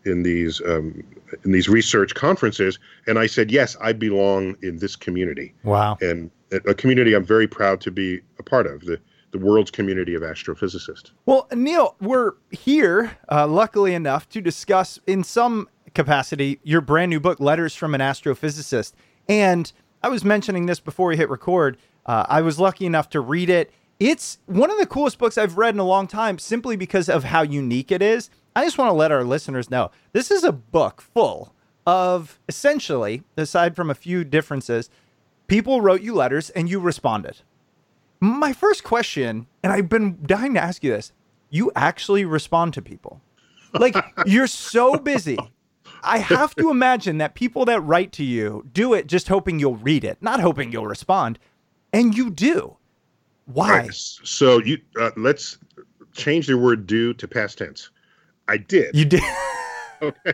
research conferences. And I said, yes, I belong in this community. Wow. And a community I'm very proud to be a part of, the world's community of astrophysicists. Well, Neil, we're here, luckily enough, to discuss in some capacity your brand new book, Letters from an Astrophysicist. And I was mentioning this before we hit record. I was lucky enough to read it. It's one of the coolest books I've read in a long time, simply because of how unique it is. I just want to let our listeners know, this is a book full of, essentially, aside from a few differences, people wrote you letters and you responded. My first question, and I've been dying to ask you this, you actually respond to people? Like, you're so busy. I have to imagine that people that write to you do it just hoping you'll read it, not hoping you'll respond. And you do. Why? Right. So let's change the word do to past tense. I did. You did. Okay.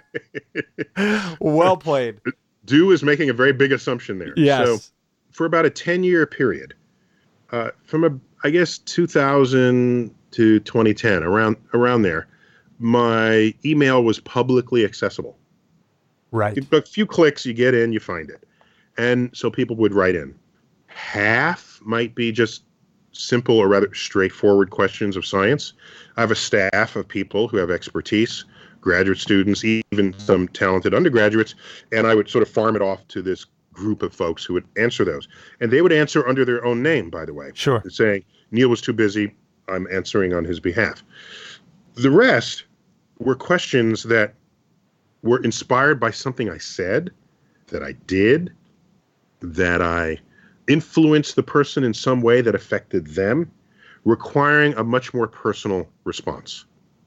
Well played. Do is making a very big assumption there. Yes. So for about a 10-year period, from 2000 to 2010, around there, my email was publicly accessible. Right. A few clicks, you get in, you find it. And so people would write in. Half might be just simple or rather straightforward questions of science. I have a staff of people who have expertise, graduate students, even some talented undergraduates, and I would sort of farm it off to this group of folks who would answer those. And they would answer under their own name, by the way. Sure. Saying, Neil was too busy, I'm answering on his behalf. The rest were questions that were inspired by something I said, that I did, that I influenced the person in some way that affected them, requiring a much more personal response.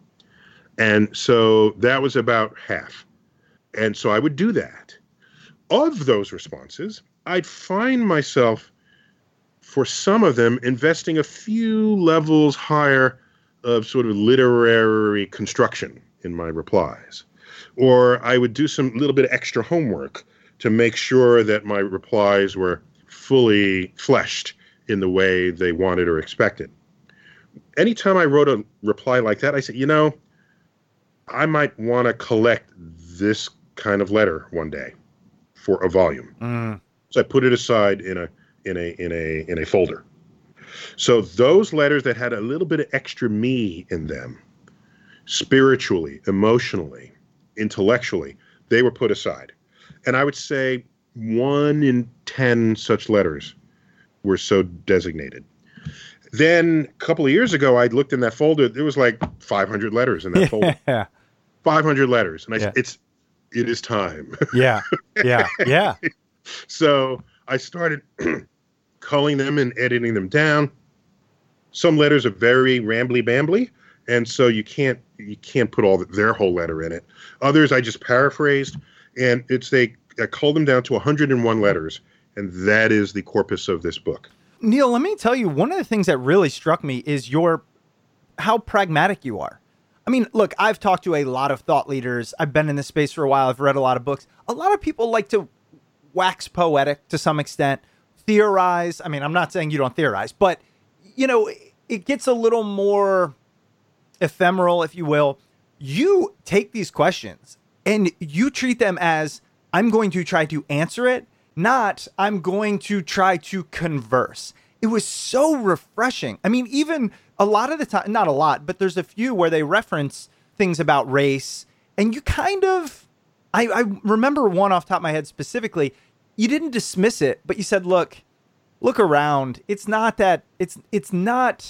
And so that was about half. And so I would do that. Of those responses, I'd find myself, for some of them, investing a few levels higher of sort of literary construction in my replies. Or I would do some little bit of extra homework to make sure that my replies were fully fleshed in the way they wanted or expected. Anytime I wrote a reply like that, I said, I might want to collect this kind of letter one day for a volume. So I put it aside in a folder. So those letters that had a little bit of extra me in them, spiritually, emotionally, intellectually, they were put aside. And I would say 1 in 10 such letters were so designated. Then a couple of years ago, I looked in that folder. There was like 500 letters in that folder. 500 letters. And I said, it is time. Yeah. So I started culling them and editing them down. Some letters are very rambly-bambly, and so you can't put their whole letter in it. Others I just paraphrased, and I culled them down to 101 letters, and that is the corpus of this book. Neil, let me tell you, one of the things that really struck me is how pragmatic you are. I mean, look, I've talked to a lot of thought leaders. I've been in this space for a while. I've read a lot of books. A lot of people like to wax poetic to some extent, theorize. I mean, I'm not saying you don't theorize, but, it gets a little more ephemeral, if you will. You take these questions and you treat them as, I'm going to try to answer it, not I'm going to try to converse. It was so refreshing. I mean, even a lot of the time, not a lot, but there's a few where they reference things about race, and you kind of, I remember one off the top of my head specifically, you didn't dismiss it, but you said, look around. It's not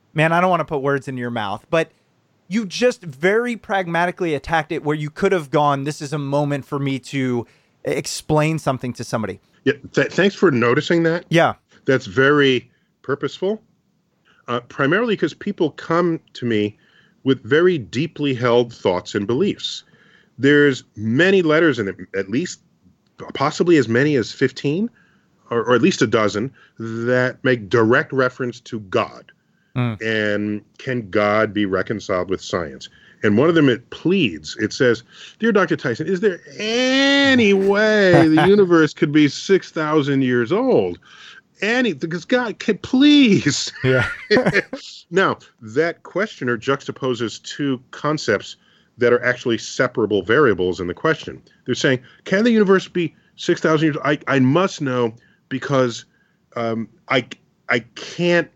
man, I don't want to put words in your mouth, but you just very pragmatically attacked it where you could have gone, this is a moment for me to explain something to somebody. Yeah, thanks for noticing that. Yeah. That's very purposeful, primarily because people come to me with very deeply held thoughts and beliefs. There's many letters in it, at least possibly as many as 15 or at least a dozen that make direct reference to God. And can God be reconciled with science? And one of them, it pleads. It says, "Dear Dr. Tyson, is there any way the universe could be 6,000 years old? Because God can please." Yeah. Now, that questioner juxtaposes two concepts that are actually separable variables in the question. They're saying, can the universe be 6,000 years old? I must know because I can't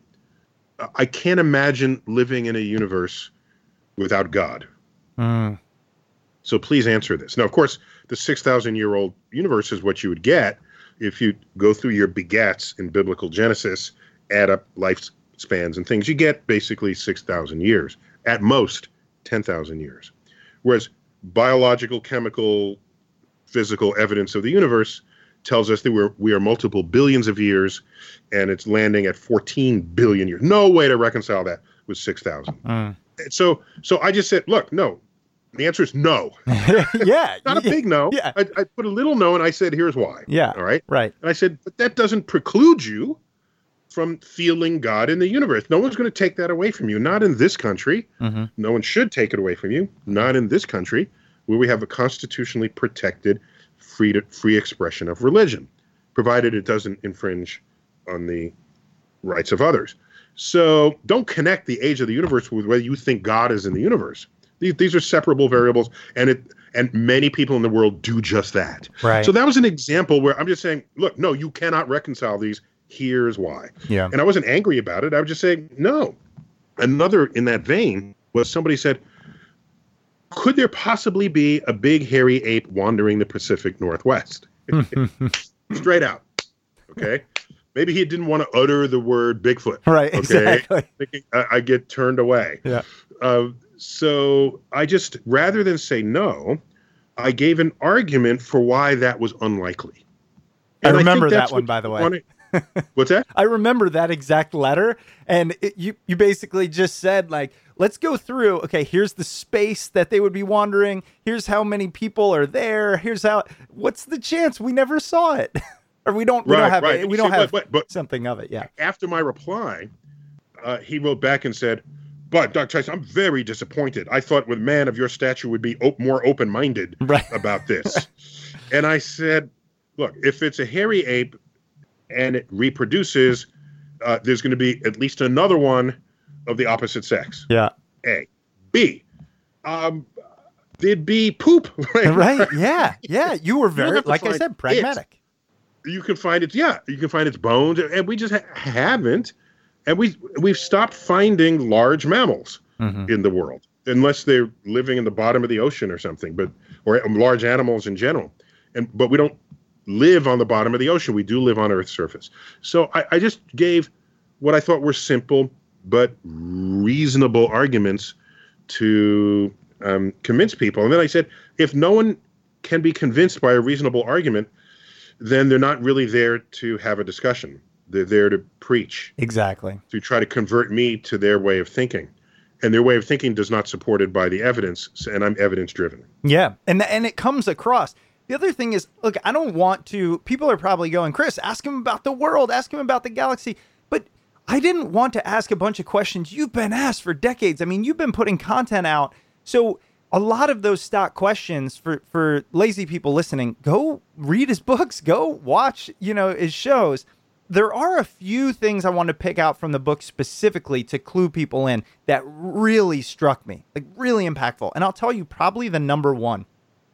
imagine living in a universe without God. So please answer this. Now, of course, the 6,000-year-old universe is what you would get if you go through your begats in biblical Genesis, add up lifespans and things. You get basically 6,000 years, at most 10,000 years. Whereas biological, chemical, physical evidence of the universe tells us that we are multiple billions of years, and it's landing at 14 billion years. No way to reconcile that with 6,000. So I just said, look, no. The answer is no. Yeah. Not a big no. Yeah. I put a little no, and I said, here's why. Yeah. All right? Right. And I said, but that doesn't preclude you from feeling God in the universe. No one's going to take that away from you. Not in this country. Mm-hmm. No one should take it away from you. Not in this country, where we have a constitutionally protected free expression of religion, provided it doesn't infringe on the rights of others. So don't connect the age of the universe with whether you think God is in the universe. These are separable variables, and many people in the world do just that. Right. So that was an example where I'm just saying, look, no, you cannot reconcile these. Here's why. Yeah. And I wasn't angry about it. I was just saying, no. Another in that vein was somebody said, could there possibly be a big hairy ape wandering the Pacific Northwest? Straight out. Okay. Maybe he didn't want to utter the word Bigfoot. Right. Okay. Exactly. I get turned away. Yeah. So I just, rather than say no, I gave an argument for why that was unlikely. And I remember think that that's one, what by the way. What's that? I remember that exact letter. And you basically just said, like, let's go through, okay, here's the space that they would be wandering. Here's how many people are there. Here's what's the chance we never saw it? Or we don't have something of it. Yeah. After my reply, he wrote back and said, but Dr. Tyson, I'm very disappointed. I thought a man of your stature would be more open-minded about this. And I said, look, if it's a hairy ape and it reproduces, there's going to be at least another one of the opposite sex. Yeah. A. B. There'd be poop. Right. Yeah. Yeah. You were very, like I said, pragmatic. You can find it. Yeah. You can find its bones. And we just haven't. And we've stopped finding large mammals in the world, unless they're living in the bottom of the ocean or something, or large animals in general. But we don't live on the bottom of the ocean. We do live on Earth's surface. So I just gave what I thought were simple but reasonable arguments to convince people. And then I said, if no one can be convinced by a reasonable argument, then they're not really there to have a discussion. They're there to preach. Exactly. To try to convert me to their way of thinking. And their way of thinking does not supported by the evidence, and I'm evidence-driven. Yeah, and it comes across. The other thing is, look, I don't want to, people are probably going, Chris, ask him about the world, ask him about the galaxy. But I didn't want to ask a bunch of questions you've been asked for decades. I mean, you've been putting content out. So a lot of those stock questions for lazy people listening, go read his books, go watch, his shows. There are a few things I want to pick out from the book specifically to clue people in that really struck me, like really impactful. And I'll tell you probably the number one.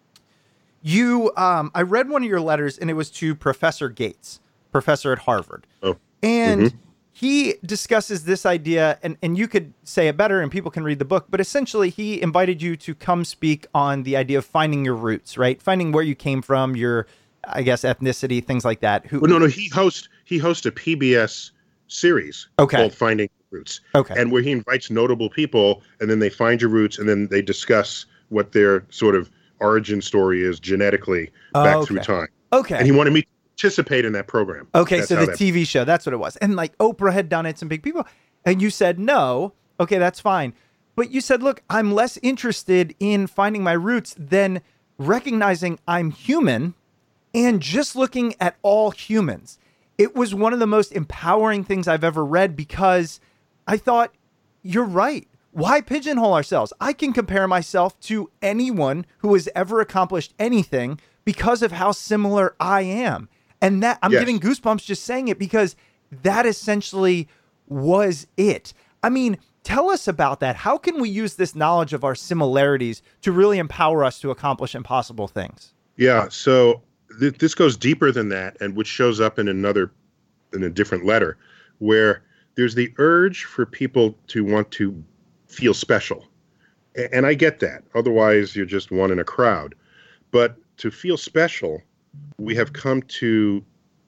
I read one of your letters, and it was to Professor Gates, professor at Harvard. Oh. And he discusses this idea, and you could say it better and people can read the book, but essentially he invited you to come speak on the idea of finding your roots, right? Finding where you came from, your, I guess, ethnicity, things like that. No. He hosts a PBS series called Finding roots. Okay. And where he invites notable people, and then they find your roots, and then they discuss what their sort of origin story is genetically back through time. Okay. And he wanted me to participate in that program. Okay, That's so how the TV show, that's what it was. And like Oprah had done it, some big people. And you said, no, okay, that's fine. But you said, look, I'm less interested in finding my roots than recognizing I'm human and just looking at all humans. It was one of the most empowering things I've ever read because I thought, you're right. Why pigeonhole ourselves? I can compare myself to anyone who has ever accomplished anything because of how similar I am. And that I'm getting goosebumps just saying it because that essentially was it. I mean, tell us about that. How can we use this knowledge of our similarities to really empower us to accomplish impossible things? Yeah, so this goes deeper than that, and which shows up in a different letter, where there's the urge for people to want to feel special. And I get that. Otherwise, you're just one in a crowd. But to feel special, we have come to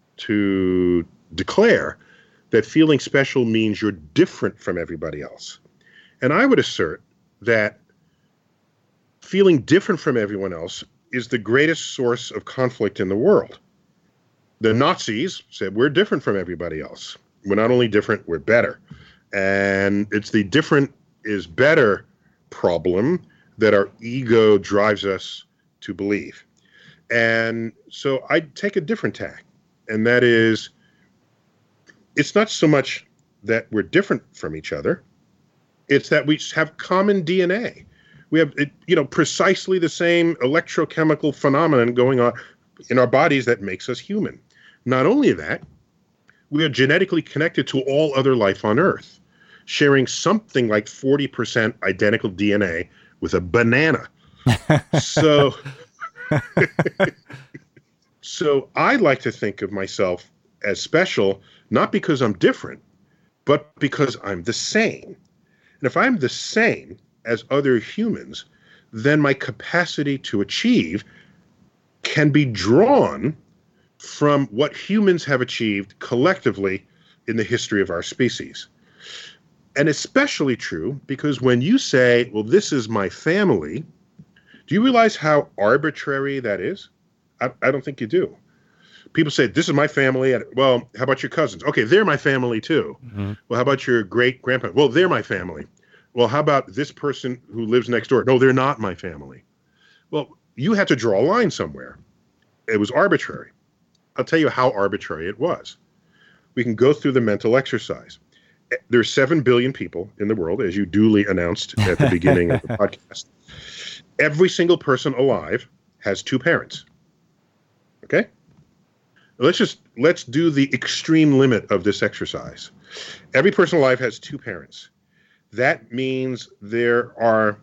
declare that feeling special means you're different from everybody else. And I would assert that feeling different from everyone else is the greatest source of conflict in the world. The Nazis said, we're different from everybody else. We're not only different, we're better. And it's the different is better problem that our ego drives us to believe. And so I take a different tack, and that is, it's not so much that we're different from each other. It's that we have common DNA. We have, precisely the same electrochemical phenomenon going on in our bodies that makes us human. Not only that, we are genetically connected to all other life on Earth, sharing something like 40% identical DNA with a banana. So I like to think of myself as special, not because I'm different, but because I'm the same. And if I'm the same as other humans, then my capacity to achieve can be drawn from what humans have achieved collectively in the history of our species. And especially true because when you say, well, this is my family, do you realize how arbitrary that is? I don't think you do. People say, this is my family. Well, how about your cousins? Okay, they're my family too. Mm-hmm. Well, how about your great-grandparents? Well, they're my family. Well, how about this person who lives next door? No, they're not my family. Well, you had to draw a line somewhere. It was arbitrary. I'll tell you how arbitrary it was. We can go through the mental exercise. There's 7 billion people in the world, as you duly announced at the beginning of the podcast. Every single person alive has 2 parents. Okay? Let's do the extreme limit of this exercise. Every person alive has 2 parents. That means there are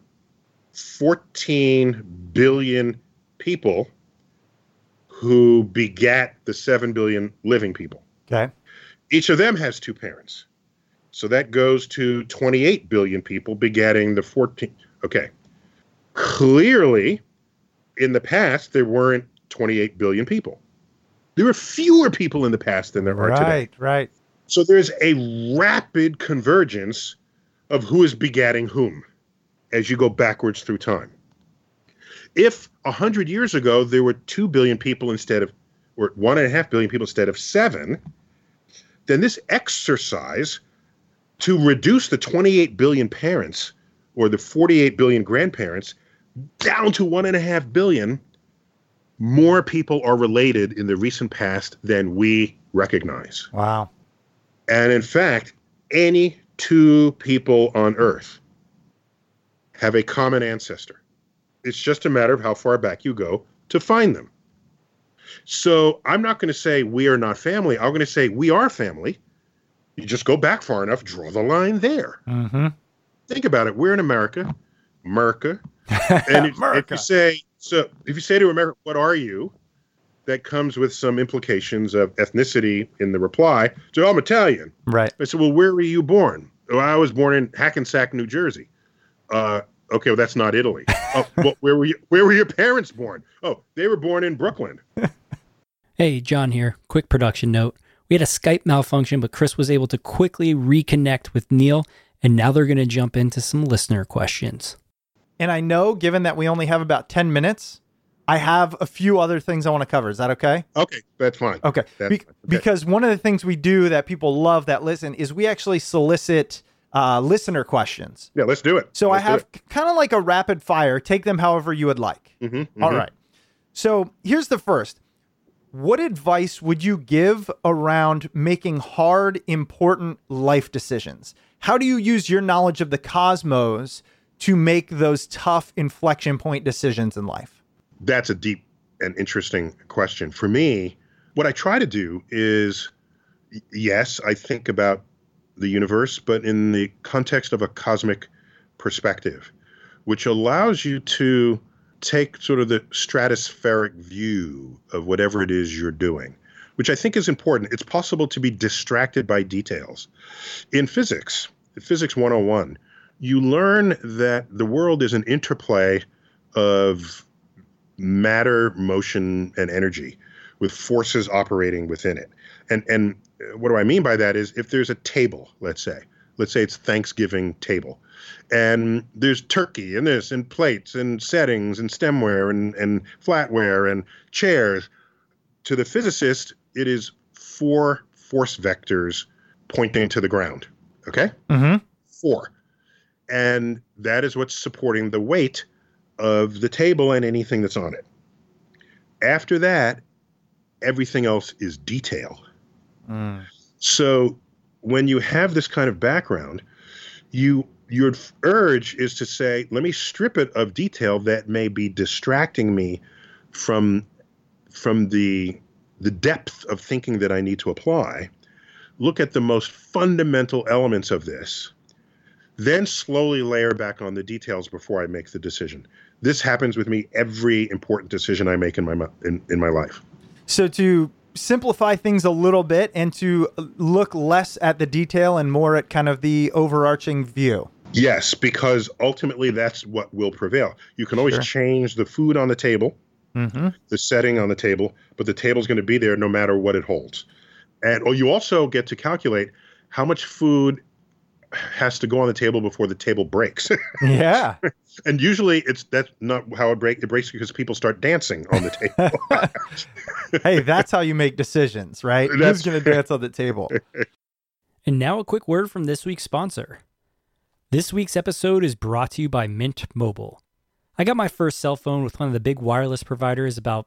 14 billion people who begat the 7 billion living people. Okay. Each of them has 2 parents. So that goes to 28 billion people begatting the 14. Okay. Clearly, in the past, there weren't 28 billion people. There were fewer people in the past than there are today. Right. So there's a rapid convergence of who is begatting whom as you go backwards through time. If 100 years ago there were 2 billion people instead of, or 1.5 billion people instead of 7, then this exercise to reduce the 28 billion parents or the 48 billion grandparents down to 1.5 billion, more people are related in the recent past than we recognize. Wow. And in fact, any 2 people on Earth have a common ancestor. It's just a matter of how far back you go to find them. So I'm not going to say we are not family. I'm going to say we are family. You just go back far enough, draw the line there. Mm-hmm. Think about it. We're in America. And if you say to America, what are you? That comes with some implications of ethnicity in the reply. So I'm Italian. Right. I said, well, where were you born? Oh, I was born in Hackensack, New Jersey. Okay, well, that's not Italy. Oh, well, where were your parents born? Oh, they were born in Brooklyn. Hey, John here. Quick production note. We had a Skype malfunction, but Chris was able to quickly reconnect with Neil, and now they're going to jump into some listener questions. And I know, given that we only have about 10 minutes, I have a few other things I want to cover. Is that okay? Okay, that's fine. Okay. Because one of the things we do that people love that listen is we actually solicit listener questions. Yeah, let's do it. So let's I have kind of like a rapid fire. Take them however you would like. All right. So here's the first. What advice would you give around making hard, important life decisions? How do you use your knowledge of the cosmos to make those tough inflection point decisions in life? That's a deep and interesting question. For me, what I try to do is, yes, I think about the universe, but in the context of a cosmic perspective, which allows you to take sort of the stratospheric view of whatever it is you're doing, which I think is important. It's possible to be distracted by details. In Physics 101, you learn that the world is an interplay of matter, motion, and energy with forces operating within it. And what do I mean by that is if there's a table, let's say it's Thanksgiving table, and there's turkey and this and plates and settings and stemware and flatware and chairs. To the physicist, it is 4 force vectors pointing to the ground. Okay? 4. And that is what's supporting the weight of the table and anything that's on it. After that, everything else is detail. So when you have this kind of background, your urge is to say, let me strip it of detail that may be distracting me from the depth of thinking that I need to apply. Look at the most fundamental elements of this, then slowly layer back on the details before I make the decision. This happens with me every important decision I make in my life. So to simplify things a little bit and to look less at the detail and more at kind of the overarching view. Yes, because ultimately that's what will prevail. You can always change the food on the table, the setting on the table, but the table's going to be there no matter what it holds. And you also get to calculate how much food has to go on the table before the table breaks. Yeah. And usually that's not how it breaks. It breaks because people start dancing on the table. Hey, that's how you make decisions, right? Who's going to dance on the table? And now a quick word from this week's sponsor. This week's episode is brought to you by Mint Mobile. I got my first cell phone with one of the big wireless providers about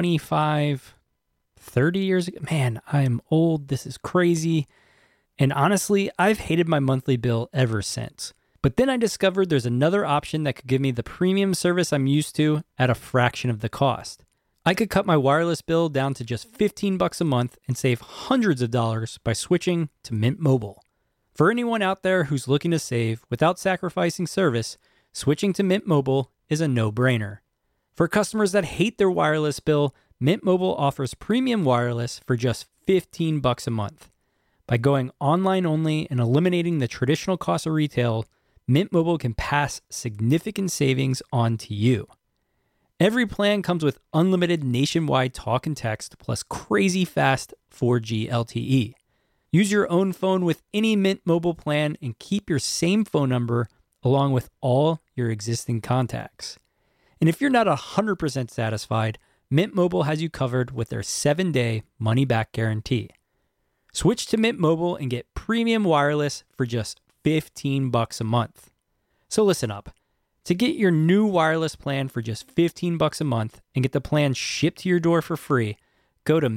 25, 30 years ago. Man, I am old. This is crazy. And honestly, I've hated my monthly bill ever since. But then I discovered there's another option that could give me the premium service I'm used to at a fraction of the cost. I could cut my wireless bill down to just $15 a month and save hundreds of dollars by switching to Mint Mobile. For anyone out there who's looking to save without sacrificing service, switching to Mint Mobile is a no-brainer. For customers that hate their wireless bill, Mint Mobile offers premium wireless for just $15 a month. By going online only and eliminating the traditional cost of retail, Mint Mobile can pass significant savings on to you. Every plan comes with unlimited nationwide talk and text plus crazy fast 4G LTE. Use your own phone with any Mint Mobile plan and keep your same phone number along with all your existing contacts. And if you're not 100% satisfied, Mint Mobile has you covered with their 7-day money-back guarantee. Switch to Mint Mobile and get premium wireless for just $15 a month. So listen up. To get your new wireless plan for just $15 a month and get the plan shipped to your door for free, go to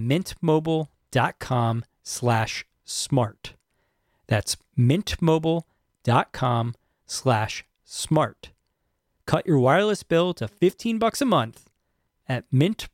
mintmobile.com/smart. That's mintmobile.com/smart. Cut your wireless bill to $15 a month at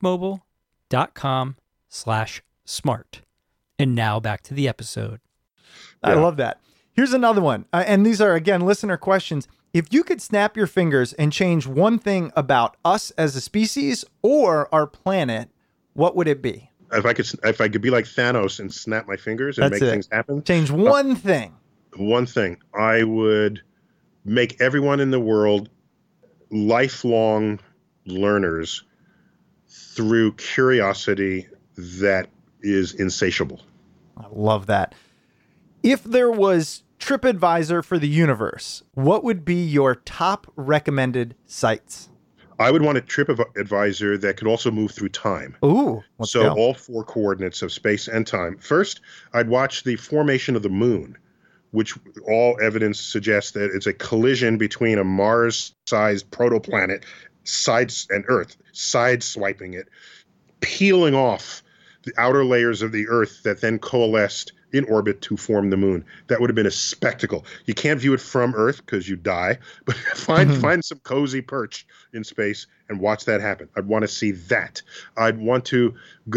mintmobile.com/smart. And now back to the episode. I love that. Here's another one. And these are, again, listener questions. If you could snap your fingers and change one thing about us as a species or our planet, what would it be? If I could be like Thanos and snap my fingers and make things happen. Change one thing. One thing. I would make everyone in the world lifelong learners through curiosity that is insatiable. I love that. If there was TripAdvisor for the universe, what would be your top recommended sites? I would want a TripAdvisor that could also move through time. Ooh, let's go. All four coordinates of space and time. First, I'd watch the formation of the moon, which all evidence suggests that it's a collision between a Mars-sized protoplanet and Earth, side-swiping it, peeling off the outer layers of the Earth that then coalesced in orbit to form the moon. That would have been a spectacle. You can't view it from Earth because you die, but find some cozy perch in space and watch that happen. I'd want to see that. I'd want to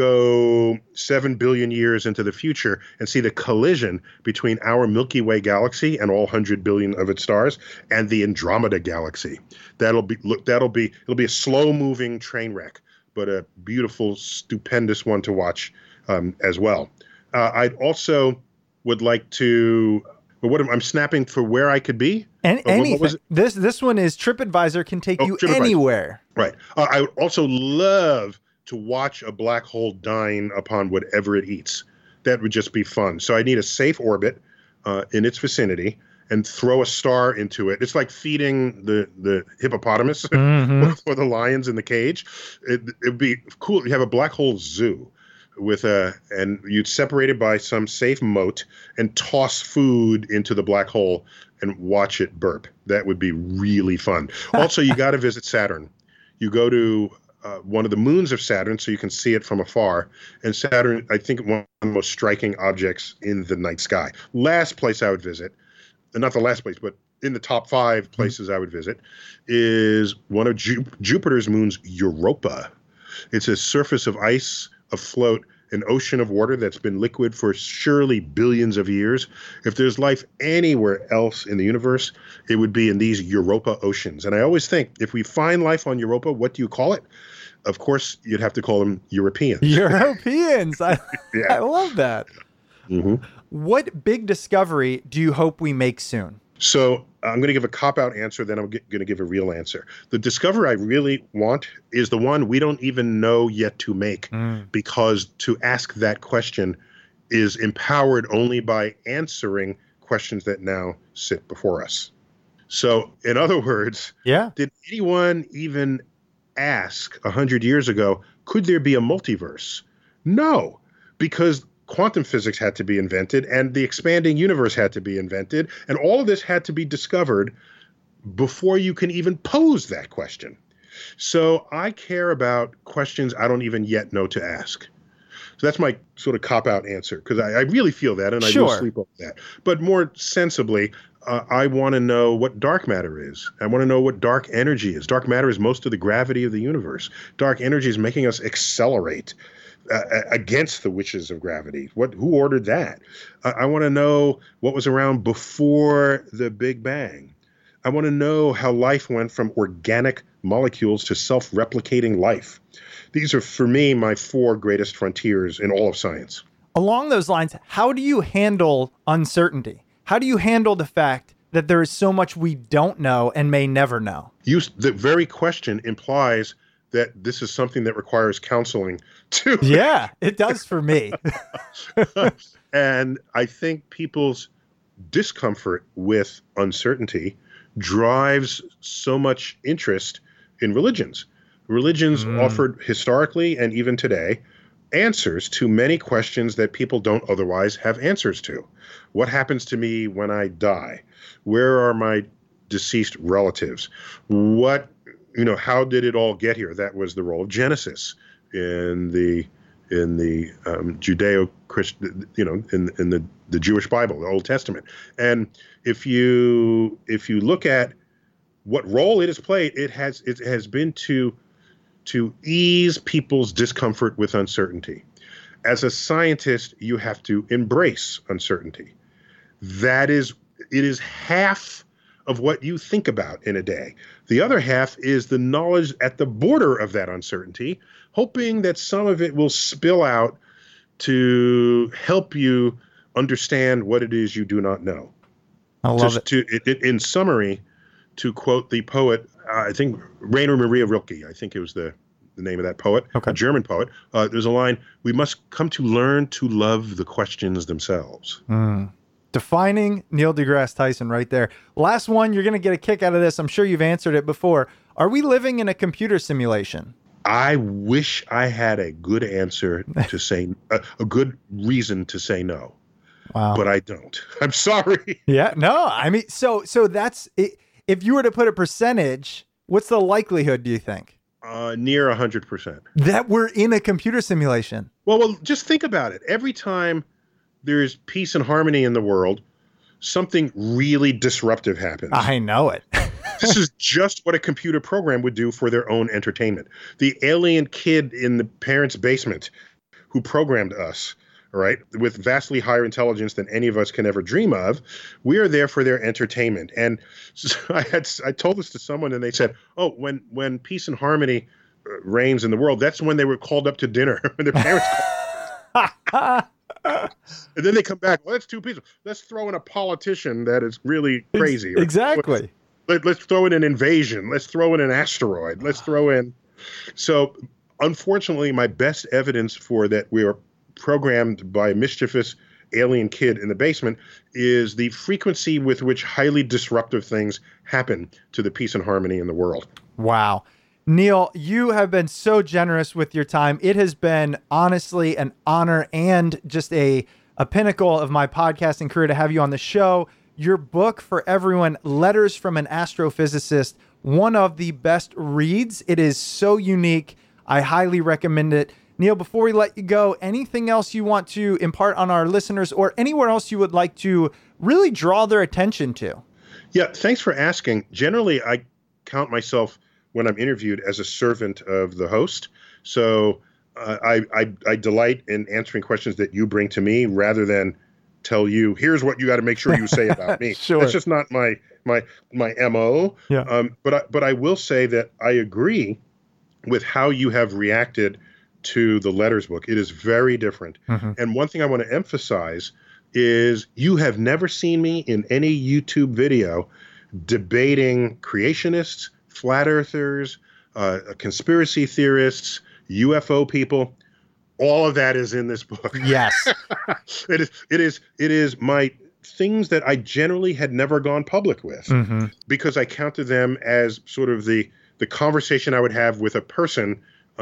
go 7 billion years into the future and see the collision between our Milky Way galaxy and all 100 billion of its stars and the Andromeda galaxy. It'll be a slow-moving train wreck, but a beautiful, stupendous one to watch as well. I'd also would like to. I'm snapping for where I could be. And anything. This one is TripAdvisor can take you anywhere. Right. I would also love to watch a black hole dying upon whatever it eats. That would just be fun. So I need a safe orbit in its vicinity and throw a star into it. It's like feeding the hippopotamus or the lions in the cage. It'd be cool. You have a black hole zoo and you'd separate it by some safe moat and toss food into the black hole and watch it burp. That would be really fun. Also, you got to visit Saturn. You go to one of the moons of Saturn so you can see it from afar. And Saturn, I think, one of the most striking objects in the night sky. Last place I would visit, not the last place, but in the top 5 places I would visit, is one of Jupiter's moons, Europa. It's a surface of ice afloat, an ocean of water that's been liquid for surely billions of years. If there's life anywhere else in the universe, it would be in these Europa oceans. And I always think, if we find life on Europa, what do you call it? Of course, you'd have to call them Europeans. Europeans. I love that. Mm-hmm. What big discovery do you hope we make soon? So I'm going to give a cop-out answer, then I'm going to give a real answer. The discovery I really want is the one we don't even know yet to make, because to ask that question is empowered only by answering questions that now sit before us. So, in other words, did anyone even ask 100 years ago, could there be a multiverse? No, because quantum physics had to be invented and the expanding universe had to be invented, and all of this had to be discovered before you can even pose that question. So I care about questions I don't even yet know to ask. So that's my sort of cop-out answer, because I really feel that, and I will sleep on that. But more sensibly, I want to know what dark matter is. I want to know what dark energy is. Dark matter is most of the gravity of the universe. Dark energy is making us accelerate against the wishes of gravity. Who ordered that? I want to know what was around before the Big Bang. I want to know how life went from organic molecules to self-replicating life. These are, for me, my 4 greatest frontiers in all of science. Along those lines, how do you handle uncertainty? How do you handle the fact that there is so much we don't know and may never know? The very question implies that this is something that requires counseling too. Yeah, it does for me. And I think people's discomfort with uncertainty drives so much interest in religions. Religions offered historically and even today answers to many questions that people don't otherwise have answers to. What happens to me when I die? Where are my deceased relatives? How did it all get here? That was the role of Genesis in the Judeo-Christian, in the Jewish Bible, the Old Testament. And if you look at what role it has played, it has been to ease people's discomfort with uncertainty. As a scientist, you have to embrace uncertainty. It is half of what you think about in a day. The other half is the knowledge at the border of that uncertainty, hoping that some of it will spill out to help you understand what it is you do not know. I love it. In summary, to quote the poet, I think Rainer Maria Rilke, I think it was the the name of that poet, Okay. a German poet. There's a line, we must come to learn to love the questions themselves. Defining Neil deGrasse Tyson right there. Last one, you're going to get a kick out of this. I'm sure you've answered it before. Are we living in a computer simulation? I wish I had a good answer to say, a good reason to say no. Wow. But I don't. I'm sorry. Yeah, no, I mean, so that's it. If you were to put a percentage, what's the likelihood, do you think? Near 100%. That we're in a computer simulation? Well, just think about it. Every time there's peace and harmony in the world, something really disruptive happens. I know it. This is just what a computer program would do for their own entertainment. The alien kid in the parents' basement who programmed us, all right, with vastly higher intelligence than any of us can ever dream of, we are there for their entertainment. And so I told this to someone, and they said, "Oh, when peace and harmony reigns in the world, that's when they were called up to dinner." When their parents called. And then they come back, well, that's too peaceful. Let's throw in a politician that is really crazy. Exactly. Let's throw in an invasion. Let's throw in an asteroid. Let's throw in. So, unfortunately, my best evidence for that we are programmed by a mischievous alien kid in the basement is the frequency with which highly disruptive things happen to the peace and harmony in the world. Wow. Neil, you have been so generous with your time. It has been honestly an honor and just a pinnacle of my podcasting career to have you on the show. Your book for everyone, Letters from an Astrophysicist, one of the best reads. It is so unique. I highly recommend it. Neil, before we let you go, anything else you want to impart on our listeners or anywhere else you would like to really draw their attention to? Yeah, thanks for asking. Generally, I count myself when I'm interviewed as a servant of the host. So I delight in answering questions that you bring to me rather than tell you, here's what you got to make sure you say about me. Sure. That's just not my MO. Yeah. But I will say that I agree with how you have reacted to the Letters book. It is very different. Mm-hmm. And one thing I want to emphasize is you have never seen me in any YouTube video debating creationists, flat earthers, conspiracy theorists, UFO people. All of that is in this book. Yes. It is my things that I generally had never gone public with, mm-hmm. because I counted them as sort of the conversation I would have with a person,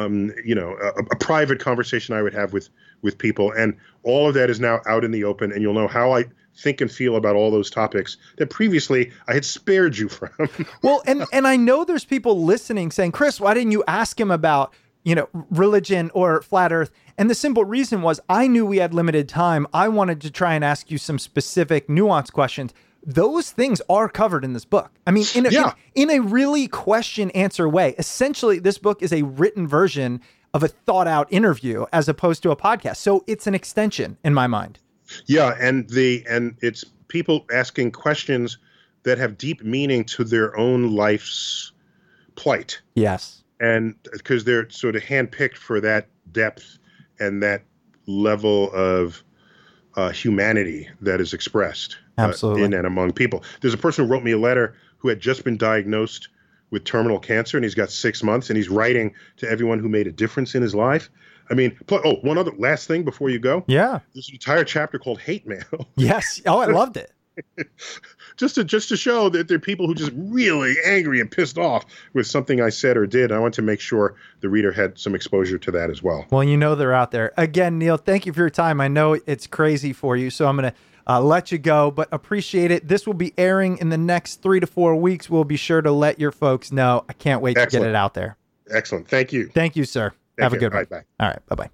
a private conversation I would have with people. And all of that is now out in the open, and you'll know how I think and feel about all those topics that previously I had spared you from. Well, and I know there's people listening saying, Chris, why didn't you ask him about, religion or flat earth? And the simple reason was I knew we had limited time. I wanted to try and ask you some specific nuanced questions. Those things are covered in this book. I mean, in a really question answer way. Essentially, this book is a written version of a thought out interview as opposed to a podcast. So it's an extension in my mind. Yeah. And it's people asking questions that have deep meaning to their own life's plight. Yes. And because they're sort of handpicked for that depth and that level of humanity that is expressed absolutely in and among people. There's a person who wrote me a letter who had just been diagnosed with terminal cancer, and he's got 6 months, and he's writing to everyone who made a difference in his life. I mean, one other last thing before you go. Yeah. There's an entire chapter called Hate Mail. Yes. Oh, I loved it. just to show that there are people who just really angry and pissed off with something I said or did. I want to make sure the reader had some exposure to that as well. Well, they're out there. Again, Neil, thank you for your time. I know it's crazy for you, so I'm going to let you go, but appreciate it. This will be airing in the next 3 to 4 weeks. We'll be sure to let your folks know. I can't wait to get it out there. Excellent. Thank you. Thank you, sir. Have a good one. Bye. All right. Bye-bye.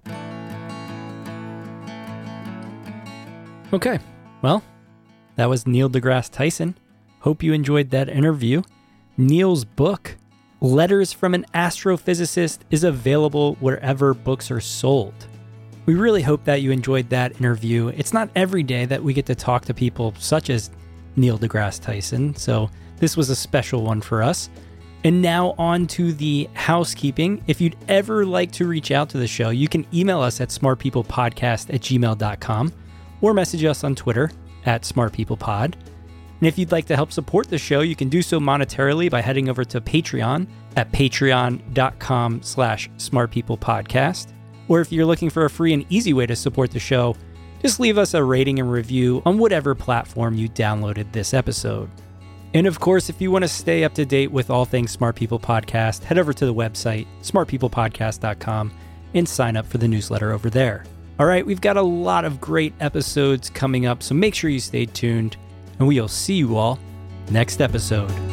Okay. Well, that was Neil deGrasse Tyson. Hope you enjoyed that interview. Neil's book, Letters from an Astrophysicist, is available wherever books are sold. We really hope that you enjoyed that interview. It's not every day that we get to talk to people such as Neil deGrasse Tyson, so this was a special one for us. And now on to the housekeeping. If you'd ever like to reach out to the show, you can email us at smartpeoplepodcast@gmail.com or message us on Twitter @smartpeoplepod. And if you'd like to help support the show, you can do so monetarily by heading over to Patreon at patreon.com/smartpeoplepodcast. Or if you're looking for a free and easy way to support the show, just leave us a rating and review on whatever platform you downloaded this episode. And of course, if you want to stay up to date with all things Smart People Podcast, head over to the website, smartpeoplepodcast.com, and sign up for the newsletter over there. All right, we've got a lot of great episodes coming up, so make sure you stay tuned, and we'll see you all next episode.